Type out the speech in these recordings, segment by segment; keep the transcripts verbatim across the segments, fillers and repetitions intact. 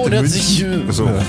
und herzlich, so. ja.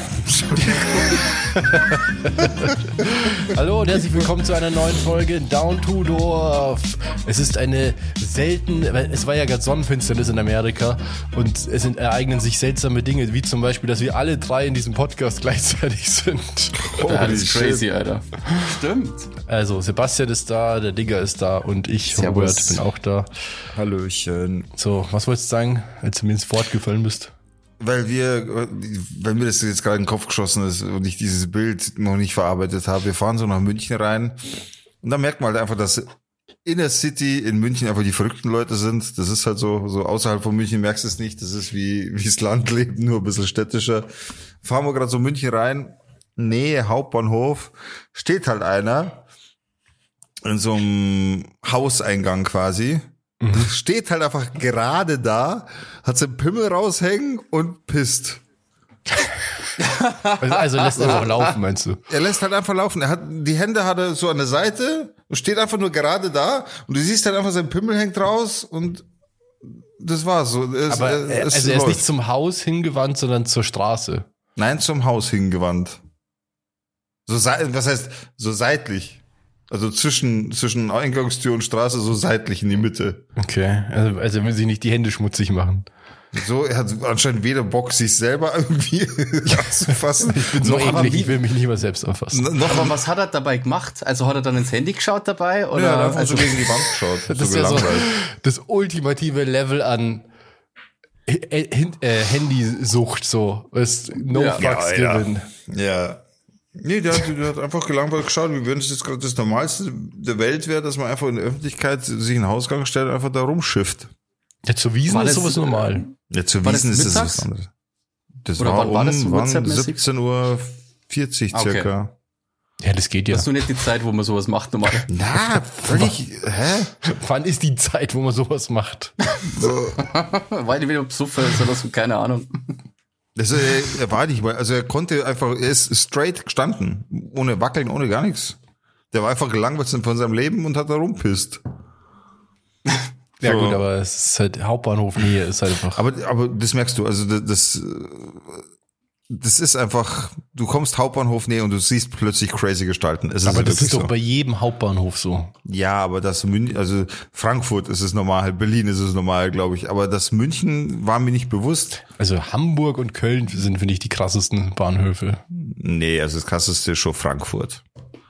Hallo und herzlich willkommen zu einer neuen Folge Down to Dorf. Es ist eine selten, es war ja gerade Sonnenfinsternis in Amerika und es sind, ereignen sich seltsame Dinge, wie zum Beispiel, dass wir alle drei in diesem Podcast gleichzeitig sind. Oh, das ist crazy, Alter. Stimmt. Also Sebastian ist da, der Digger ist da und ich, Robert, bin auch da. Hallöchen. So, was wolltest du sagen, als du mir ins Wort gefallen bist? Weil wir, weil mir das jetzt gerade in den Kopf geschossen ist und ich dieses Bild noch nicht verarbeitet habe. Wir fahren so nach München rein und da merkt man halt einfach, dass Inner City in München einfach die verrückten Leute sind. Das ist halt so, so außerhalb von München merkst du es nicht. Das ist wie, wie das Landleben, nur ein bisschen städtischer. Fahren wir gerade so München rein, Nähe Hauptbahnhof, steht halt einer in so einem Hauseingang quasi. Mhm. Steht halt einfach gerade da, hat seinen Pimmel raushängen und pisst. Also, also lässt er einfach laufen, meinst du? Er lässt halt einfach laufen. Er hat, die Hände hat er so an der Seite und steht einfach nur gerade da und du siehst halt einfach, sein Pimmel hängt raus und das war's so. Es, Aber es, er, es also er ist läuft. nicht zum Haus hingewandt, sondern zur Straße. Nein, zum Haus hingewandt. So, was heißt, so seitlich. Also zwischen, zwischen Eingangstür und Straße so seitlich in die Mitte. Okay, also, also er will sich nicht die Hände schmutzig machen. So, er hat anscheinend weder Bock, sich selber irgendwie anzufassen. Ich bin so noch eklig, ich will mich nicht mal selbst anfassen. Noch aber was hat er dabei gemacht? Also hat er dann ins Handy geschaut dabei? Oder? Ja, er hat einfach also so gegen die Wand geschaut. Das so ist ja so das ultimative Level an äh, äh, Handysucht, so. Ist no Ja. fucks Ja, given. Ja. ja. Nee, der hat, der hat einfach gelangweilt geschaut, wie wenn es jetzt gerade das Normalste der Welt wäre, dass man einfach in der Öffentlichkeit sich in den Hausgang stellt und einfach da rumschifft. Ja, zu Wiesen War ist das, sowas normal. Ja, zu War Wiesen das ist es mittags? was anderes. Das Oder war wann war um das so wann? WhatsApp-mäßig? siebzehn Uhr vierzig Okay. circa. Ja, das geht ja. Das ist so nicht die Zeit, wo man sowas macht normal. Na, völlig, hä? Wann ist die Zeit, wo man sowas macht? So. Weil ich wieder besoffen ist oder so, keine Ahnung. Das, äh, er war nicht mal, also er konnte einfach, er ist straight gestanden, ohne Wackeln, ohne gar nichts. Der war einfach gelangweilt von seinem Leben und hat da rumpisst. Ja So. gut, aber es ist halt Hauptbahnhof-Nähe, ist halt einfach. Aber, aber das merkst du, also das, das, das ist einfach, du kommst Hauptbahnhof näher und du siehst plötzlich crazy Gestalten. Es ist aber das wirklich ist doch so. bei jedem Hauptbahnhof so. Ja, aber das München, also Frankfurt ist es normal, Berlin ist es normal, glaube ich. Aber das München war mir nicht bewusst. Also Hamburg und Köln sind, finde ich, die krassesten Bahnhöfe. Nee, also das krasseste ist schon Frankfurt.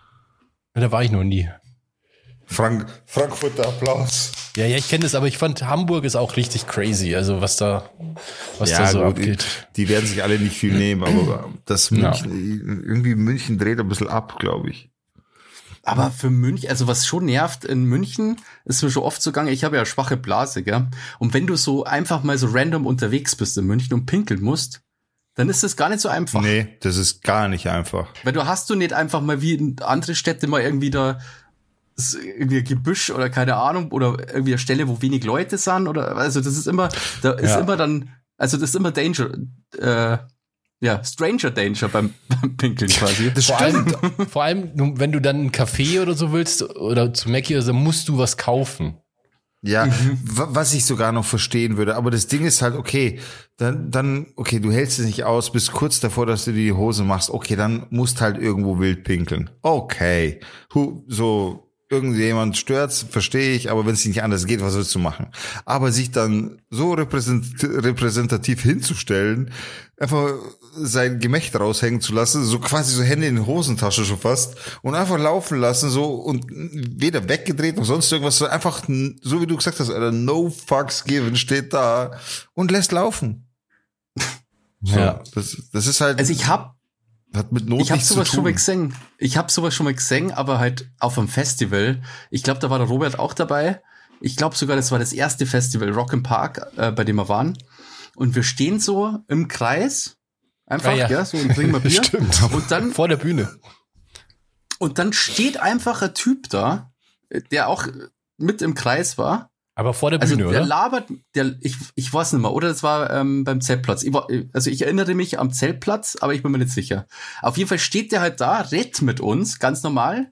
Da war ich noch nie. Frank, Frankfurter Applaus. Ja, ja, ich kenne das, aber ich fand Hamburg ist auch richtig crazy, also was da, was Ja, da so gut, abgeht. Die werden sich alle nicht viel nehmen, aber das München, irgendwie München dreht ein bisschen ab, glaube ich. Aber für München, also was schon nervt in München, ist mir schon oft so gegangen, ich habe ja schwache Blase, gell? Und wenn du so einfach mal so random unterwegs bist in München und pinkeln musst, dann ist das gar nicht so einfach. Nee, das ist gar nicht einfach. Weil du hast du nicht einfach mal wie in andere Städte mal irgendwie da ist irgendwie ein Gebüsch oder keine Ahnung oder irgendwie eine Stelle, wo wenig Leute sind oder also das ist immer, da ist Ja. immer dann, also das ist immer Danger, äh, ja, Stranger Danger beim, beim Pinkeln quasi. Das Vor stimmt. allem, vor allem, wenn du dann einen Kaffee oder so willst oder zu Mackie oder so, musst du was kaufen. Ja, Mhm. wa- was ich sogar noch verstehen würde. Aber das Ding ist halt, okay, dann, dann, okay, du hältst es nicht aus, bist kurz davor, dass du dir die Hose machst. Okay, dann musst halt irgendwo wild pinkeln. Okay. Hu, so, irgendjemand stört's, verstehe ich, aber wenn es nicht anders geht, was willst du machen? Aber sich dann so repräsent, repräsentativ hinzustellen, einfach sein Gemächt raushängen zu lassen, so quasi so Hände in die Hosentasche schon fast und einfach laufen lassen, so und weder weggedreht noch sonst irgendwas, so einfach, so wie du gesagt hast, Alter, no fucks given, steht da und lässt laufen. So, Ja. das, das ist halt, Also ich hab hat mit Not Ich habe nichts zu sowas schon mal tun. gesehen. Ich habe sowas schon mal gesehen, aber halt auf einem Festival. Ich glaube, da war der Robert auch dabei. Ich glaube sogar, das war das erste Festival, Rock im Park, äh, bei dem wir waren. Und wir stehen so im Kreis, einfach, Ah, ja. ja, so und trinken mal Bier. Stimmt. Und dann, Vor der Bühne. und dann steht einfach ein Typ da, der auch mit im Kreis war. Aber vor der Also Bühne, der oder? labert, der, ich, ich weiß nicht mehr, oder das war ähm, beim Zeltplatz. Ich war, also ich erinnere mich am Zeltplatz, aber ich bin mir nicht sicher. Auf jeden Fall steht der halt da, redet mit uns, ganz normal,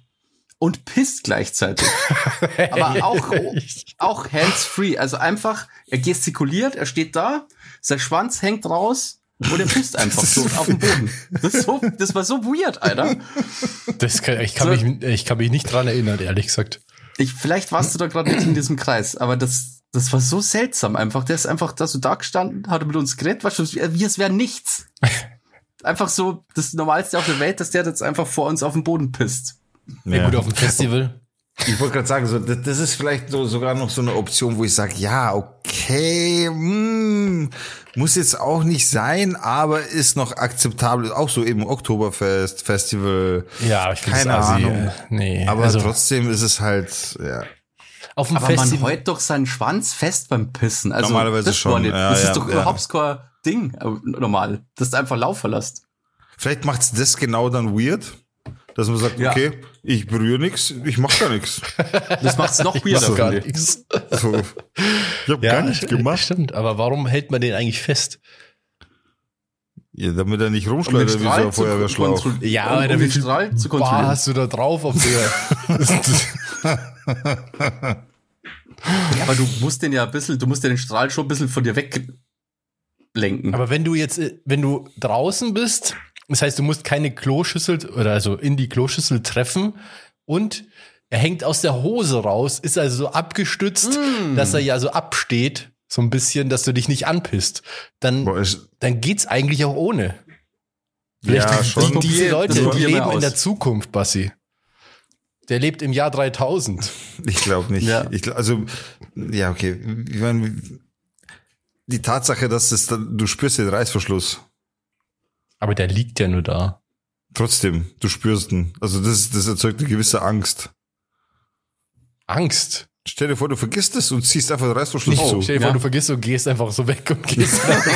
und pisst gleichzeitig. Aber auch, auch hands-free, also einfach, er gestikuliert, er steht da, sein Schwanz hängt raus Und er pisst einfach so auf den Boden. Das, ist so, das war so weird, Alter. Das kann, ich, kann So. mich, ich kann mich nicht dran erinnern, ehrlich gesagt. Ich, vielleicht warst du da gerade nicht in diesem Kreis, aber das, das war so seltsam einfach. Der ist einfach da so da gestanden, hat mit uns geredet, weißt du, wie es wäre nichts. Einfach so das Normalste auf der Welt, dass der jetzt einfach vor uns auf den Boden pisst. Ja, gut, auf dem Festival. Ich wollte gerade sagen, so, das, das ist vielleicht so, sogar noch so eine Option, wo ich sage, ja, okay, mm, muss jetzt auch nicht sein, aber ist noch akzeptabel. Auch so eben Oktoberfest, Festival, Ja, ich finde keine das assi, Ahnung. äh, Nee, Aber also, trotzdem ist es halt, ja. auf dem Aber Festival. man hält doch seinen Schwanz fest beim Pissen. Also, Normalerweise das war schon, nicht- ja, Das ja, ist doch ja. überhaupt kein Ding, äh, normal, dass du einfach laufen lässt. Vielleicht macht's das genau dann weird, dass man sagt, Ja. okay, ich berühre nichts, ich mach gar nichts. Das macht's noch Mach weirder, gar finde ich. nichts. So, ich habe gar nichts gemacht. Stimmt, aber warum hält man den eigentlich fest? Ja, damit er nicht Um den rumschleudert wie so Strahl ein zu Feuerwehrschlauch. kontrollieren. Ja, um, Alter, um wie den viel Strahl zu Bar kontrollieren. hast du da drauf? Ob der, Ja, aber du musst den ja ein bisschen, du musst ja den Strahl schon ein bisschen von dir weglenken. aber wenn du jetzt, äh, wenn du draußen bist, das heißt, du musst keine Kloschüssel oder also in die Kloschüssel treffen und er hängt aus der Hose raus, ist also so abgestützt, Mm. dass er ja so absteht, so ein bisschen, dass du dich nicht anpisst. Dann, Boah, ist, dann geht's eigentlich auch ohne. Vielleicht Ja, die- schon. die, diese Das Leute, die probieren wir leben in aus. der Zukunft, Bassi. Der lebt im Jahr dreitausend. ich glaube nicht. Ja. Ich, glaub- also, ja, okay. Ich meine, die Tatsache, dass es dann, du spürst den Reißverschluss. Aber der liegt ja nur da. Trotzdem, du spürst ihn. Also das, das erzeugt eine gewisse Angst. Angst. Stell dir vor, du vergisst es und ziehst einfach den Reißverschluss Oh, zu. stell dir vor, Ja. du vergisst und gehst einfach so weg und gehst.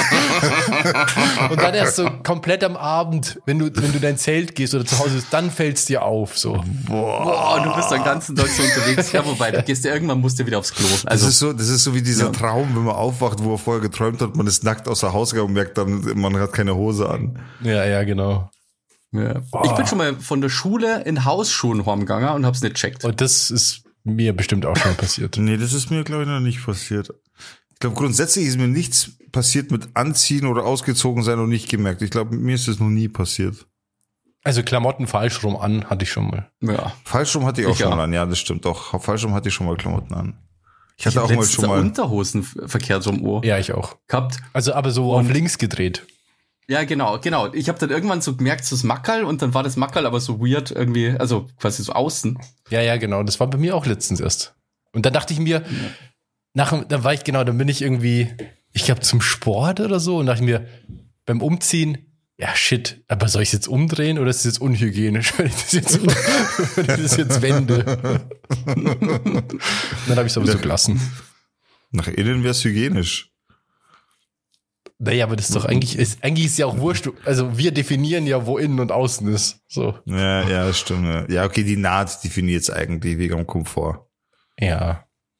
Und dann erst so komplett am Abend, wenn du, wenn du dein Zelt gehst oder zu Hause bist, dann fällt's dir auf, so. Boah, du bist den ganzen Tag so unterwegs. Ja, wobei, du gehst ja irgendwann, musst du wieder aufs Klo. Das Also, ist so, das ist so wie dieser Ja. Traum, wenn man aufwacht, wo er vorher geträumt hat, man ist nackt außer Haus gegangen und merkt dann, man hat keine Hose an. Ja, ja, genau. ja. Ich bin schon mal von der Schule in Hausschuhen heimgegangen und hab's nicht checkt. Und das ist mir bestimmt auch schon passiert. Nee, das ist mir, glaube ich, noch nicht passiert. Ich glaube, grundsätzlich ist mir nichts passiert mit Anziehen oder ausgezogen sein und nicht gemerkt. Ich glaube, mir ist das noch nie passiert. Also Klamotten falsch rum an, hatte ich schon mal. Ja. Fallschirm hatte ich auch Ich schon auch. mal an, ja, das stimmt doch. Fallschirm hatte ich schon mal Klamotten an. Ich Ich hatte hab auch mal letztens schon mal. Unterhosen verkehrt rum Ohr Ja, ich auch. gehabt. Also aber so Und- auf links gedreht. Ja, genau, genau. Ich habe dann irgendwann so gemerkt, so das Mackerl und dann war das Mackerl aber so weird irgendwie, also quasi so außen. Ja, ja, genau. Das war bei mir auch letztens erst. Und dann dachte ich mir, nach, dann war ich, genau, dann bin ich irgendwie, ich glaube, zum Sport oder so und dachte ich mir, beim Umziehen, ja, shit, aber soll ich es jetzt umdrehen oder ist es jetzt unhygienisch, wenn ich das jetzt, wenn ich das jetzt wende? Und dann habe ich es aber so gelassen. Nach innen wäre es hygienisch. Naja, aber das ist doch eigentlich, ist, eigentlich ist ja auch wurscht. Also wir definieren ja, wo innen und außen ist. So. Ja, ja, das stimmt. Ja, ja okay, die Naht definiert es eigentlich wegen dem Komfort. Ja.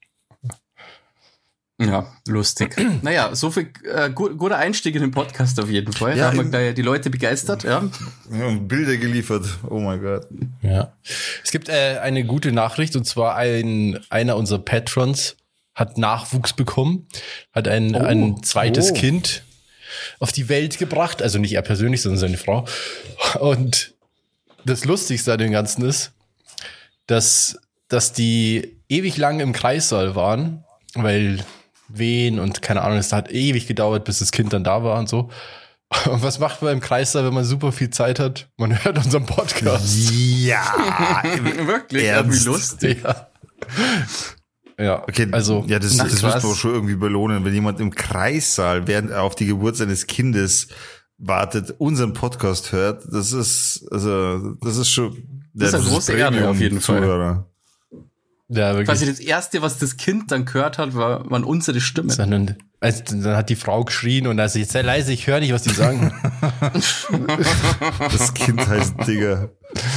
Ja, lustig. Naja, so viel äh, gu guter Einstieg in den Podcast auf jeden Fall. Ja, da haben wir im- gleich die Leute begeistert, ja. Ja, und Bilder geliefert. Oh mein Gott. Ja. Es gibt äh, eine gute Nachricht und zwar ein, einer unserer Patrons hat Nachwuchs bekommen, hat ein, Oh. ein zweites Oh. Kind auf die Welt gebracht, also nicht er persönlich, sondern seine Frau. Und das Lustigste an dem Ganzen ist, dass, dass die ewig lang im Kreissaal waren, weil Wehen und keine Ahnung, es hat ewig gedauert, bis das Kind dann da war und so. Und was macht man im Kreissaal, wenn man super viel Zeit hat? Man hört unseren Podcast. Ja. Wirklich, ja, wie Ernst? lustig. Ja. Ja, Okay, also ja, das, na, das krass. müssen wir schon irgendwie belohnen, wenn jemand im Kreissaal, während er auf die Geburt seines Kindes wartet, unseren Podcast hört. Das ist, also, das ist schon, Das ist eine große Ehre auf jeden Fall. Zuhörer. ja, wirklich. Quasi das erste, was das Kind dann gehört hat, war, waren unsere Stimmen. Sondern, also, dann hat die Frau geschrien und also jetzt sei leise, ich höre nicht, was die sagen. Das Kind heißt Digger.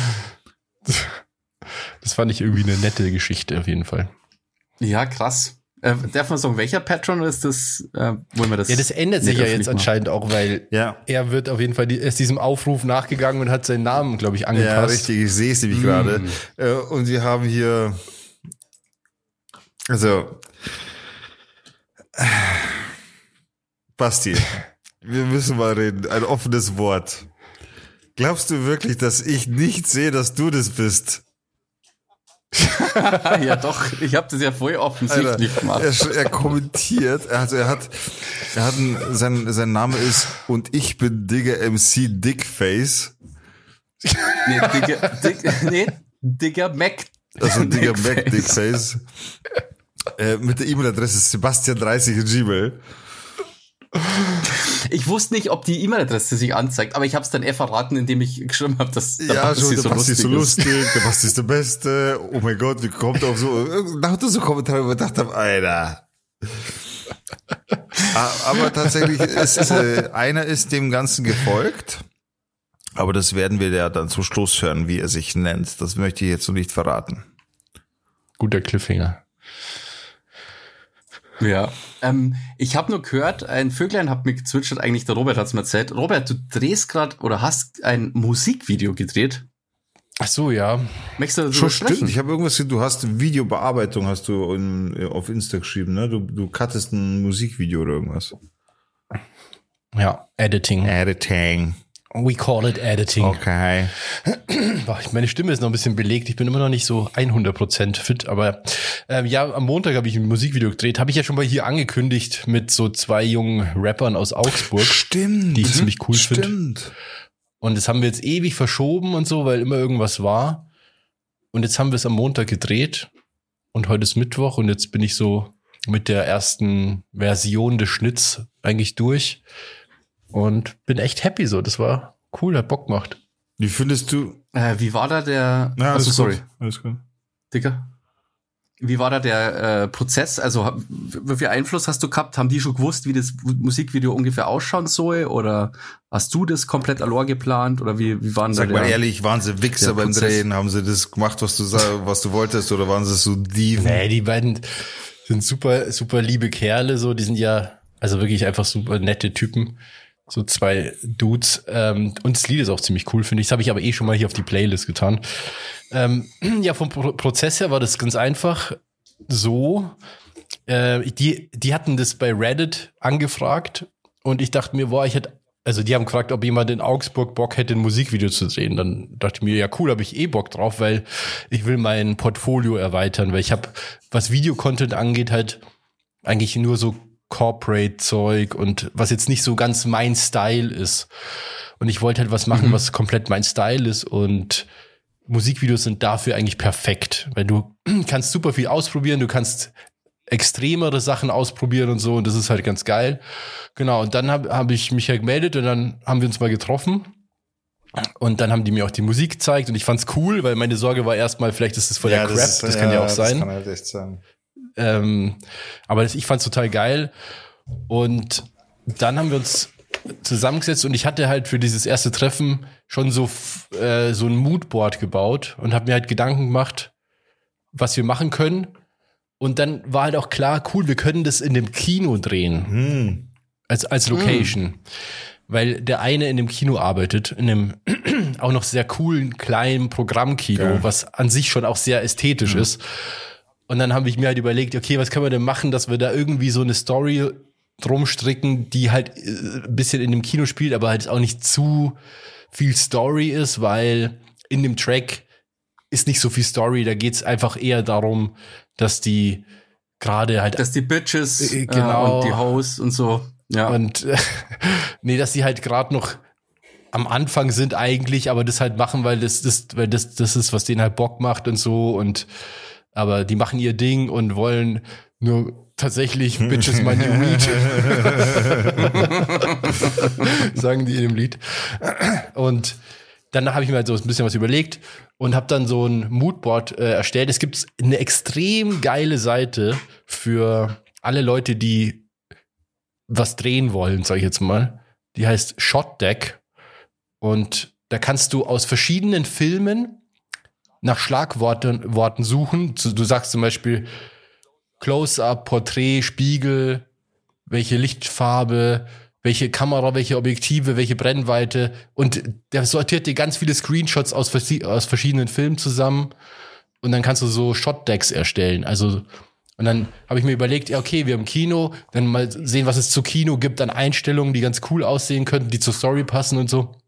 Das fand ich irgendwie eine nette Geschichte auf jeden Fall. Ja, krass. Äh, darf man sagen, welcher Patron ist das? Äh, wollen wir das? Ja, das ändert sich nicht ja öffentlich jetzt machen? anscheinend auch, weil Ja. er wird auf jeden Fall, die, ist diesem Aufruf nachgegangen und hat seinen Namen, glaube ich, Ja, angepasst. richtig, ich sehe es nämlich gerade. Äh, Und wir haben hier, also, äh, Basti, wir müssen mal reden. Ein offenes Wort. Glaubst du wirklich, dass ich nicht sehe, dass du das bist? Ja doch, ich habe das ja voll offensichtlich Alter, gemacht. Er, er kommentiert, also er hat, er hat ein, sein, sein Name ist und ich bin Digger M C Dickface. Nee, Digger, Dick, nee, Digger Mac. Also Digger Dickface. Mac Dickface. Äh, mit der E-Mail-Adresse Sebastian dreißig in Gmail. Ich wusste nicht, ob die E-Mail-Adresse sich anzeigt, aber ich habe es dann eher verraten, indem ich geschrieben habe, dass der Ja, Basti schon, der so Basti ist so lustig ist. lustig, der Basti ist der Beste. Oh mein Gott, wie kommt auf so, lauter so Kommentare, wo ich gedacht habe, Alter. Aber tatsächlich ist, äh, einer ist dem Ganzen gefolgt. Aber das werden wir ja dann zum Schluss hören, wie er sich nennt. Das möchte ich jetzt noch nicht verraten. Guter Cliffhanger. Ja, ähm, ich habe nur gehört, ein Vöglein hat mir gezwitschert, eigentlich der Robert hat's mir erzählt. Robert, du drehst gerade oder hast ein Musikvideo gedreht. Ach so, ja. Möchtest du darüber Schon sprechen? stimmt. Ich habe irgendwas gesehen, du hast Videobearbeitung, hast du in, auf Insta geschrieben, ne? Du, du cuttest ein Musikvideo oder irgendwas. Ja, Editing. Editing. We call it Editing. Okay. Boah, meine Stimme ist noch ein bisschen belegt. Ich bin immer noch nicht so hundert Prozent fit. Aber ähm, ja, am Montag habe ich ein Musikvideo gedreht. Habe ich ja schon mal hier angekündigt mit so zwei jungen Rappern aus Augsburg. Stimmt. Die ich ziemlich cool finde. Stimmt. Und das haben wir jetzt ewig verschoben und so, weil immer irgendwas war. Und jetzt haben wir es am Montag gedreht. Und heute ist Mittwoch. Und jetzt bin ich so mit der ersten Version des Schnitts eigentlich durch. Und bin echt happy so. Das war cool, hat Bock gemacht. Wie findest du? Äh, wie war da der, Ja, also alles sorry, gut. Alles gut. Dicker? Wie war da der äh, Prozess? Also hab- wie viel Einfluss hast du gehabt? Haben die schon gewusst, wie das Musikvideo ungefähr ausschauen soll? Oder hast du das komplett allein geplant? Oder wie, wie waren Sag da mal der, ehrlich, waren sie Wichser der beim Prozess? Drehen? Haben sie das gemacht, was du sa- was du wolltest, oder waren sie so Dieven? Nee, die beiden sind super, super liebe Kerle, so, die sind ja, also wirklich einfach super nette Typen. So zwei Dudes. Ähm, und das Lied ist auch ziemlich cool, finde ich. Das habe ich aber eh schon mal hier auf die Playlist getan. Ähm, ja, vom Pro- Prozess her war das ganz einfach so. Äh, die, die hatten das bei Reddit angefragt und ich dachte mir, boah, ich hätte, also die haben gefragt, ob jemand in Augsburg Bock hätte, ein Musikvideo zu drehen. Dann dachte ich mir, ja cool, habe ich eh Bock drauf, weil ich will mein Portfolio erweitern, weil ich habe, was Videocontent angeht, halt eigentlich nur so Corporate-Zeug und was jetzt nicht so ganz mein Style ist. Und ich wollte halt was machen, mhm. was komplett mein Style ist, und Musikvideos sind dafür eigentlich perfekt, weil du kannst super viel ausprobieren, du kannst extremere Sachen ausprobieren und so, und das ist halt ganz geil. Genau, und dann habe hab ich mich ja gemeldet und dann haben wir uns mal getroffen und dann haben die mir auch die Musik gezeigt und ich fand's cool, weil meine Sorge war erstmal, vielleicht ist das voll der Crap, das, das kann ja, ja auch sein. Das kann halt echt sein. Ähm, aber das, ich fand's total geil. Und dann haben wir uns zusammengesetzt und ich hatte halt für dieses erste Treffen schon so äh, so ein Moodboard gebaut und habe mir halt Gedanken gemacht, was wir machen können. Und dann war halt auch klar, cool, wir können das in dem Kino drehen. Hm. Als, als Location. Hm. Weil der eine in dem Kino arbeitet, in einem auch noch sehr coolen, kleinen Programmkino, ja. was an sich schon auch sehr ästhetisch hm. ist. Und dann habe ich mir halt überlegt, okay, was können wir denn machen, dass wir da irgendwie so eine Story drum stricken, die halt ein bisschen in dem Kino spielt, aber halt auch nicht zu viel Story ist, weil in dem Track ist nicht so viel Story, da geht's einfach eher darum, dass die gerade halt... Dass die Bitches äh, genau, äh, und die Hoes und so. Ja. Und äh, nee, dass die halt gerade noch am Anfang sind eigentlich, aber das halt machen, weil das, das, weil das, das ist, was denen halt Bock macht und so, und aber die machen ihr Ding und wollen nur tatsächlich Bitches money weed. Sagen die in dem Lied. Und dann habe ich mir halt so ein bisschen was überlegt und habe dann so ein Moodboard äh, erstellt. Es gibt eine extrem geile Seite für alle Leute, die was drehen wollen, sag ich jetzt mal. Die heißt Shotdeck. Und da kannst du aus verschiedenen Filmen nach Schlagworten Worten suchen. Du sagst zum Beispiel Close-up, Porträt, Spiegel, welche Lichtfarbe, welche Kamera, welche Objektive, welche Brennweite. Und der sortiert dir ganz viele Screenshots aus, aus verschiedenen Filmen zusammen. Und dann kannst du so Shotdecks erstellen. Also Und dann habe ich mir überlegt, ja okay, wir haben Kino, dann mal sehen, was es zu Kino gibt an Einstellungen, die ganz cool aussehen könnten, die zur Story passen und so.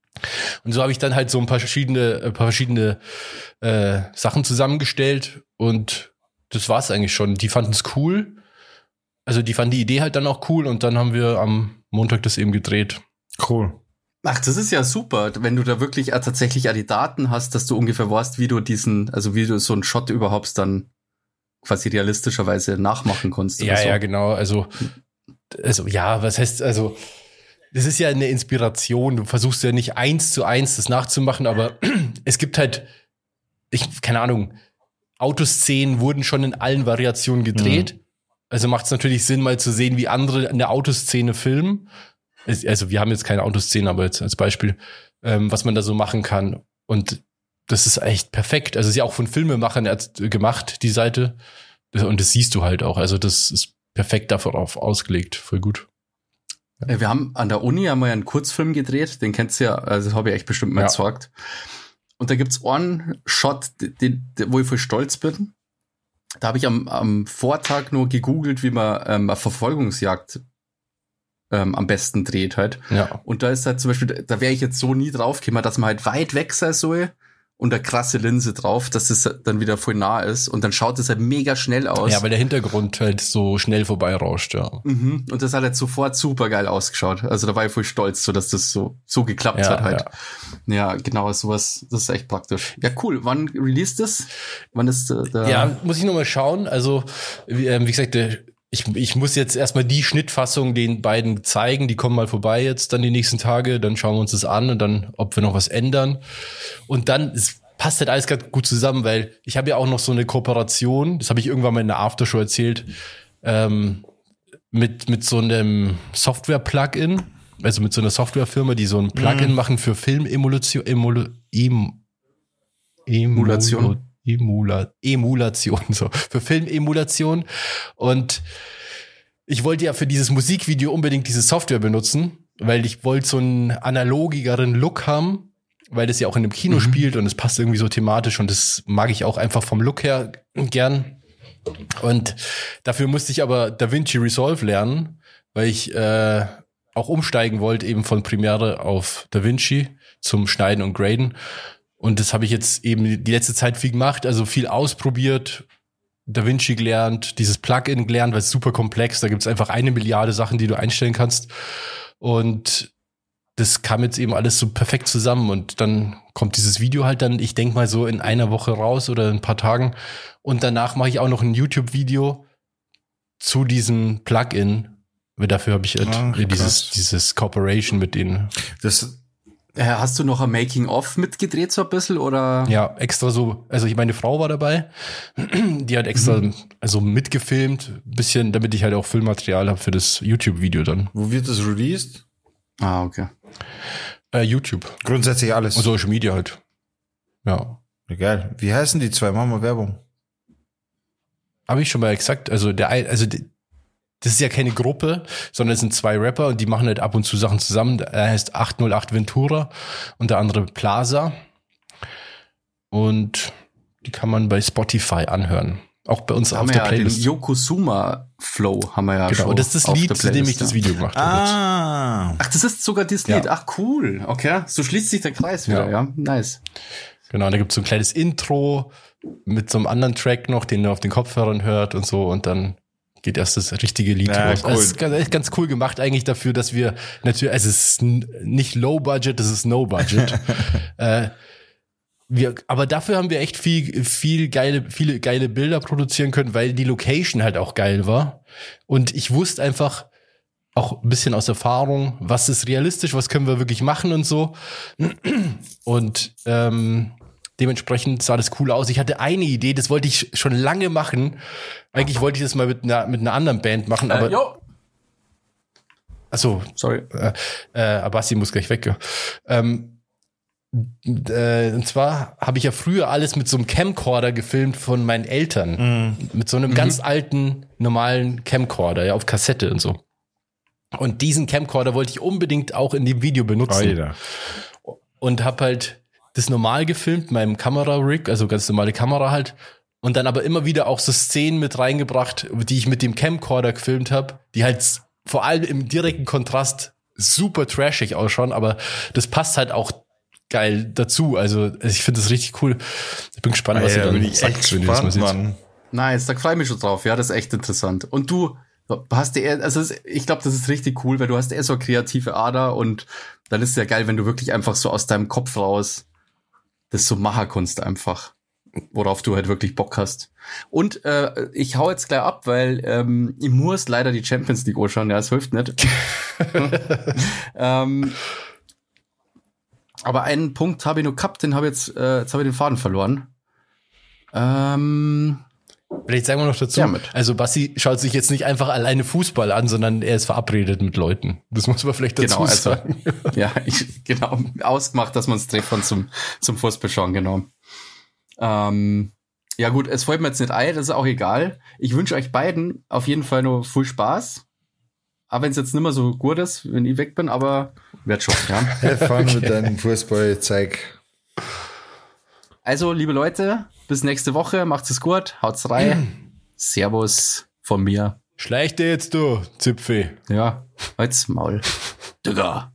Und so habe ich dann halt so ein paar verschiedene, ein paar verschiedene äh, Sachen zusammengestellt und das war's eigentlich schon. Die fanden es cool. Also die fanden die Idee halt dann auch cool und dann haben wir am Montag das eben gedreht. Cool. Ach, das ist ja super, wenn du da wirklich äh, tatsächlich auch die Daten hast, dass du ungefähr weißt, wie du diesen, also wie du so einen Shot überhaupt dann quasi realistischerweise nachmachen kannst. Ja, so. ja, genau. Also, also ja, was heißt, also das ist ja eine Inspiration. Du versuchst ja nicht eins zu eins das nachzumachen, aber es gibt halt, ich, keine Ahnung, Autoszenen wurden schon in allen Variationen gedreht. Mhm. Also macht es natürlich Sinn, mal zu sehen, wie andere eine Autoszene filmen. Also wir haben jetzt keine Autoszene, aber jetzt als Beispiel, ähm, was man da so machen kann. Und das ist echt perfekt. Also ist ja auch von Filmemachern gemacht, die Seite. Und das siehst du halt auch. Also das ist perfekt darauf ausgelegt. Voll gut. Ja. Wir haben an der Uni haben wir ja einen Kurzfilm gedreht. Den kennst du ja, also das habe ich echt bestimmt mal ja. gesagt. Und da gibt's einen Shot, den, den, wo ich voll stolz bin. Da habe ich am, am Vortag nur gegoogelt, wie man ähm, eine Verfolgungsjagd ähm, am besten dreht halt. Ja. Und da ist halt zum Beispiel, da wäre ich jetzt so nie drauf gekommen, dass man halt weit weg sein soll und eine krasse Linse drauf, dass es dann wieder voll nah ist und dann schaut es halt mega schnell aus. Ja, weil der Hintergrund halt so schnell vorbeirauscht, ja. Mhm. Und das hat halt sofort super geil ausgeschaut. Also da war ich voll stolz, so dass das so so geklappt ja, hat halt. Ja. ja, genau, sowas, das ist echt praktisch. Ja, cool. Wann released das? Wann ist äh, der? Ja, muss ich noch mal schauen. Also wie, äh, wie gesagt, der Ich, ich muss jetzt erstmal die Schnittfassung den beiden zeigen, die kommen mal vorbei jetzt dann die nächsten Tage, dann schauen wir uns das an und dann, ob wir noch was ändern. Und dann, es passt halt alles ganz gut zusammen, weil ich habe ja auch noch so eine Kooperation, das habe ich irgendwann mal in der Aftershow erzählt, ähm, mit mit so einem Software-Plugin, also mit so einer Softwarefirma, die so ein Plugin mhm. machen für Filmemulation, Emulu, em, Emulation. Emula, Emulation, so, für Filmemulation. Und ich wollte ja für dieses Musikvideo unbedingt diese Software benutzen, weil ich wollte so einen analogigeren Look haben, weil das ja auch in einem Kino mhm. spielt und es passt irgendwie so thematisch und das mag ich auch einfach vom Look her gern. Und dafür musste ich aber DaVinci Resolve lernen, weil ich äh, auch umsteigen wollte eben von Premiere auf DaVinci zum Schneiden und Graden. Und das habe ich jetzt eben die letzte Zeit viel gemacht, also viel ausprobiert, DaVinci gelernt, dieses Plugin gelernt, weil es super komplex, da gibt es einfach eine Milliarde Sachen, die du einstellen kannst. Und das kam jetzt eben alles so perfekt zusammen und dann kommt dieses Video halt dann, ich denke mal so in einer Woche raus oder in ein paar Tagen. Und danach mache ich auch noch ein YouTube-Video zu diesem Plugin, weil dafür habe ich halt Ach, dieses, dieses Cooperation mit denen. Das Hast du noch ein Making-of mitgedreht so ein bisschen, oder? Ja, extra so, also ich meine Frau war dabei, die hat extra mhm. also mitgefilmt, bisschen, damit ich halt auch Filmmaterial habe für das YouTube-Video dann. Wo wird das released? Ah, okay. Äh, YouTube. Grundsätzlich alles. Und Social Media halt. Ja. Geil. Wie heißen die zwei? Machen wir Werbung. Habe ich schon mal gesagt, also der, also die, das ist ja keine Gruppe, sondern es sind zwei Rapper und die machen halt ab und zu Sachen zusammen. Er heißt acht null acht Ventura und der andere Plaza. Und die kann man bei Spotify anhören. Auch bei uns da auf haben der ja Playlist. Den Yokozuna Flow haben wir ja genau, schon. Und das ist das Lied, zu dem ich das Video gemacht habe. Ah. Ach, das ist sogar das Lied. Ja. Ach, cool. Okay, so schließt sich der Kreis wieder. Ja, ja. Nice. Genau, und da gibt's so ein kleines Intro mit so einem anderen Track noch, den du auf den Kopfhörern hört und so. Und dann geht erst das richtige Lied ja, raus. Cool. Das ist ganz, ganz cool gemacht eigentlich dafür, dass wir natürlich, also es ist nicht Low Budget, es ist No Budget. äh, wir, aber dafür haben wir echt viel, viel geile, viele geile Bilder produzieren können, weil die Location halt auch geil war. Und ich wusste einfach auch ein bisschen aus Erfahrung, was ist realistisch, was können wir wirklich machen und so. Und ähm, dementsprechend sah das cool aus. Ich hatte eine Idee, das wollte ich schon lange machen. Eigentlich wollte ich das mal mit einer, mit einer anderen Band machen, aber. Äh, jo. Achso, sorry. Äh, äh, Abassi muss gleich weg. Ja. Ähm, äh, und zwar habe ich ja früher alles mit so einem Camcorder gefilmt von meinen Eltern. Mm. Mit so einem mhm. ganz alten, normalen Camcorder, ja, auf Kassette und so. Und diesen Camcorder wollte ich unbedingt auch in dem Video benutzen. Alter. Und habe halt das normal gefilmt, meinem Kamera-Rig, also ganz normale Kamera halt. und dann aber immer wieder auch so Szenen mit reingebracht, die ich mit dem Camcorder gefilmt habe, die halt vor allem im direkten Kontrast super trashig ausschauen, aber das passt halt auch geil dazu. Also ich finde das richtig cool. Ich bin gespannt, was ja, ihr dann bin ich sagt, echt wenn ihr das mal gespannt, seht. Mann. Nice, da freue ich mich schon drauf. Ja, das ist echt interessant. Und du hast dir, also ich glaube, das ist richtig cool, weil du hast eher so eine kreative Ader und dann ist es ja geil, wenn du wirklich einfach so aus deinem Kopf raus das so Macherkunst einfach, worauf du halt wirklich Bock hast. Und äh, ich hau jetzt gleich ab, weil ähm, ich muss leider die Champions League anschauen. Ja, es hilft nicht. ähm, aber einen Punkt habe ich nur gehabt, den habe ich jetzt, äh, jetzt habe ich den Faden verloren. Ähm, Vielleicht sagen wir noch dazu, Damit. also Basti schaut sich jetzt nicht einfach alleine Fußball an, sondern er ist verabredet mit Leuten. Das muss man vielleicht dazu genau, also, sagen. ja, ich, genau, ausgemacht, dass man es trifft von zum, zum Fußball schauen, genau. Ähm, ja gut, es fällt mir jetzt nicht ein, das ist auch egal. Ich wünsche euch beiden auf jeden Fall nur viel Spaß. Aber wenn es jetzt nicht mehr so gut ist, wenn ich weg bin, aber wird schon, ja. Have fun okay. mit deinem Fußball-Zeig. Also, liebe Leute, bis nächste Woche. Macht's es gut. Haut's rein. Servus von mir. Schleich dir jetzt, du Zipfel. Ja, halt's Maul. Digga.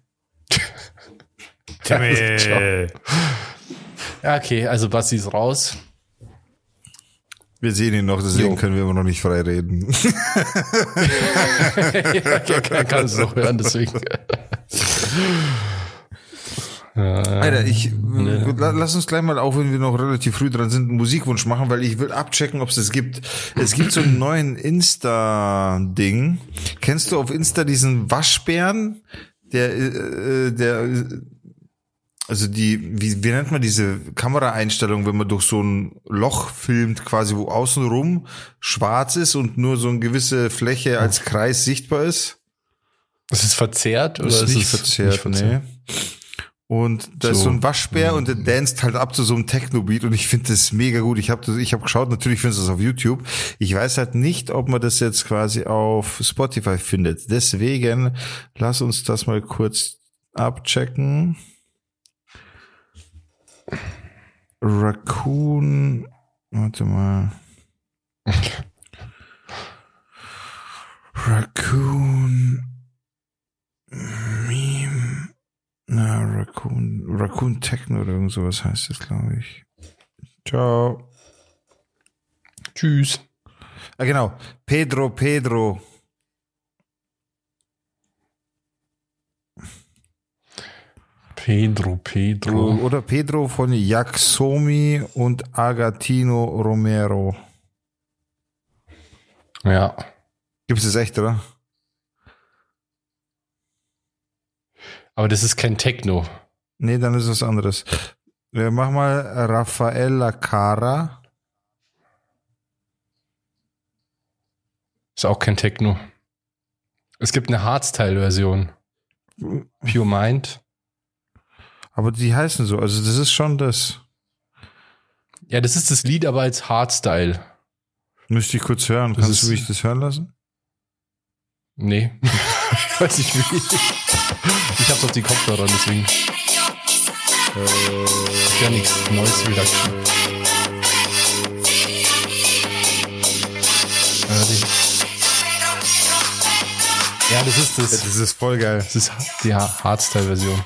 Timmy. Ja, okay, also Basti ist raus. Wir sehen ihn noch, deswegen Jo. können wir immer noch nicht frei reden. Ja, er kann es noch hören, deswegen. Alter, ich, nee. lass uns gleich mal, auch wenn wir noch relativ früh dran sind, einen Musikwunsch machen, weil ich will abchecken, ob es das gibt. Es gibt so einen neuen Insta-Ding. Kennst du auf Insta diesen Waschbären? Der, äh, der, also die, wie, wie nennt man diese Kameraeinstellung, wenn man durch so ein Loch filmt, quasi, wo außenrum schwarz ist und nur so eine gewisse Fläche als Kreis sichtbar ist? Ist es verzerrt? Oder ist, ist nicht es verzerrt, nicht verzerrt? Nee. Und da so. ist so ein Waschbär und der danst halt ab zu so einem Techno-Beat und ich finde das mega gut. Ich habe ich hab geschaut, natürlich findest du das auf YouTube. Ich weiß halt nicht, ob man das jetzt quasi auf Spotify findet. Deswegen lass uns das mal kurz abchecken. Raccoon, warte mal. Raccoon Meme. Na, Raccoon, Raccoon Techno oder irgend sowas heißt das, glaube ich. Ciao. Tschüss. Ah, genau. Pedro, Pedro. Pedro, Pedro. Oder Pedro von Yaxomi und Agatino Romero. Ja. Gibt es das echt, oder? Aber das ist kein Techno. Nee, dann ist es was anderes. Wir machen mal Raffaella Cara. Ist auch kein Techno. Es gibt eine Hardstyle-Version. Pure Mind. Aber die heißen so, also das ist schon das. Ja, das ist das Lied, aber als Hardstyle. Müsste ich kurz hören. Das Kannst ist- du mich das hören lassen? Nee. Ich weiß nicht wie. Ich hab's auf die Kopfhörer, deswegen. Ja, nichts. Noise Reduction. Ja, die- Ja, das ist das. Das ist voll geil. Das ist die Hardstyle-Version.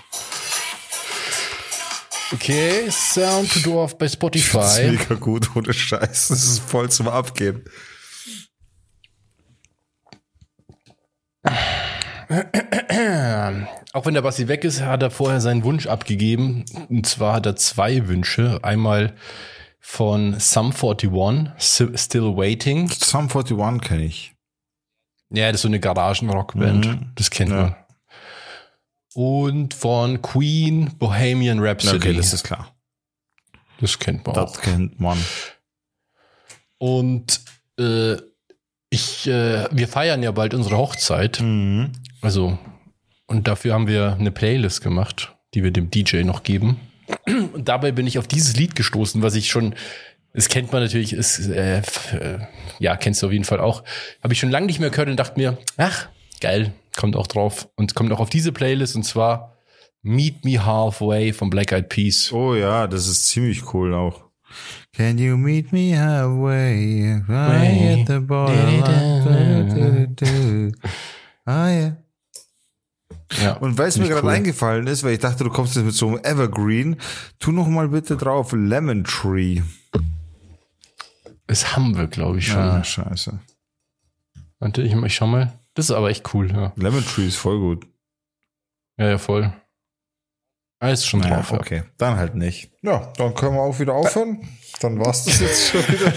Okay, Sound to Dwarf bei Das ist Spotify. mega gut, ohne Scheiß. Das ist voll zum Abgehen. Auch wenn der Basti weg ist, hat er vorher seinen Wunsch abgegeben. Und zwar hat er zwei Wünsche. Einmal von Sum einundvierzig, Si- Still Waiting. Sum einundvierzig kenne ich. Ja, das ist so eine Garagenrockband. Mhm. Das kennt Ja. man. Und von Queen, Bohemian Rhapsody. Okay, das ist klar. Das kennt man Das auch. kennt man. Und äh, ich, äh, wir feiern ja bald unsere Hochzeit. Mhm. Also, und dafür haben wir eine Playlist gemacht, die wir dem D J noch geben. Und dabei bin ich auf dieses Lied gestoßen, was ich schon, das kennt man natürlich, ist, äh, f- äh, ja, kennst du auf jeden Fall auch. Habe ich schon lange nicht mehr gehört und dachte mir, ach, geil, kommt auch drauf. Und kommt auch auf diese Playlist, und zwar Meet Me Halfway von Black Eyed Peas. Oh ja, das ist ziemlich cool auch. Can you meet me halfway? Right at the borderline. Ah, ja. Ja, und weil es mir gerade cool. eingefallen ist, weil ich dachte, du kommst jetzt mit so einem Evergreen, tu noch mal bitte drauf Lemon Tree. Das haben wir, glaube ich, schon. Ah, scheiße. Warte, ich, ich schau mal. Das ist aber echt cool, ja. Lemon Tree ist voll gut. Ja, ja, voll. Alles schon Naja, drauf. Ja. okay, dann halt nicht. Ja, dann können wir auch wieder aufhören. Dann war's das jetzt schon wieder.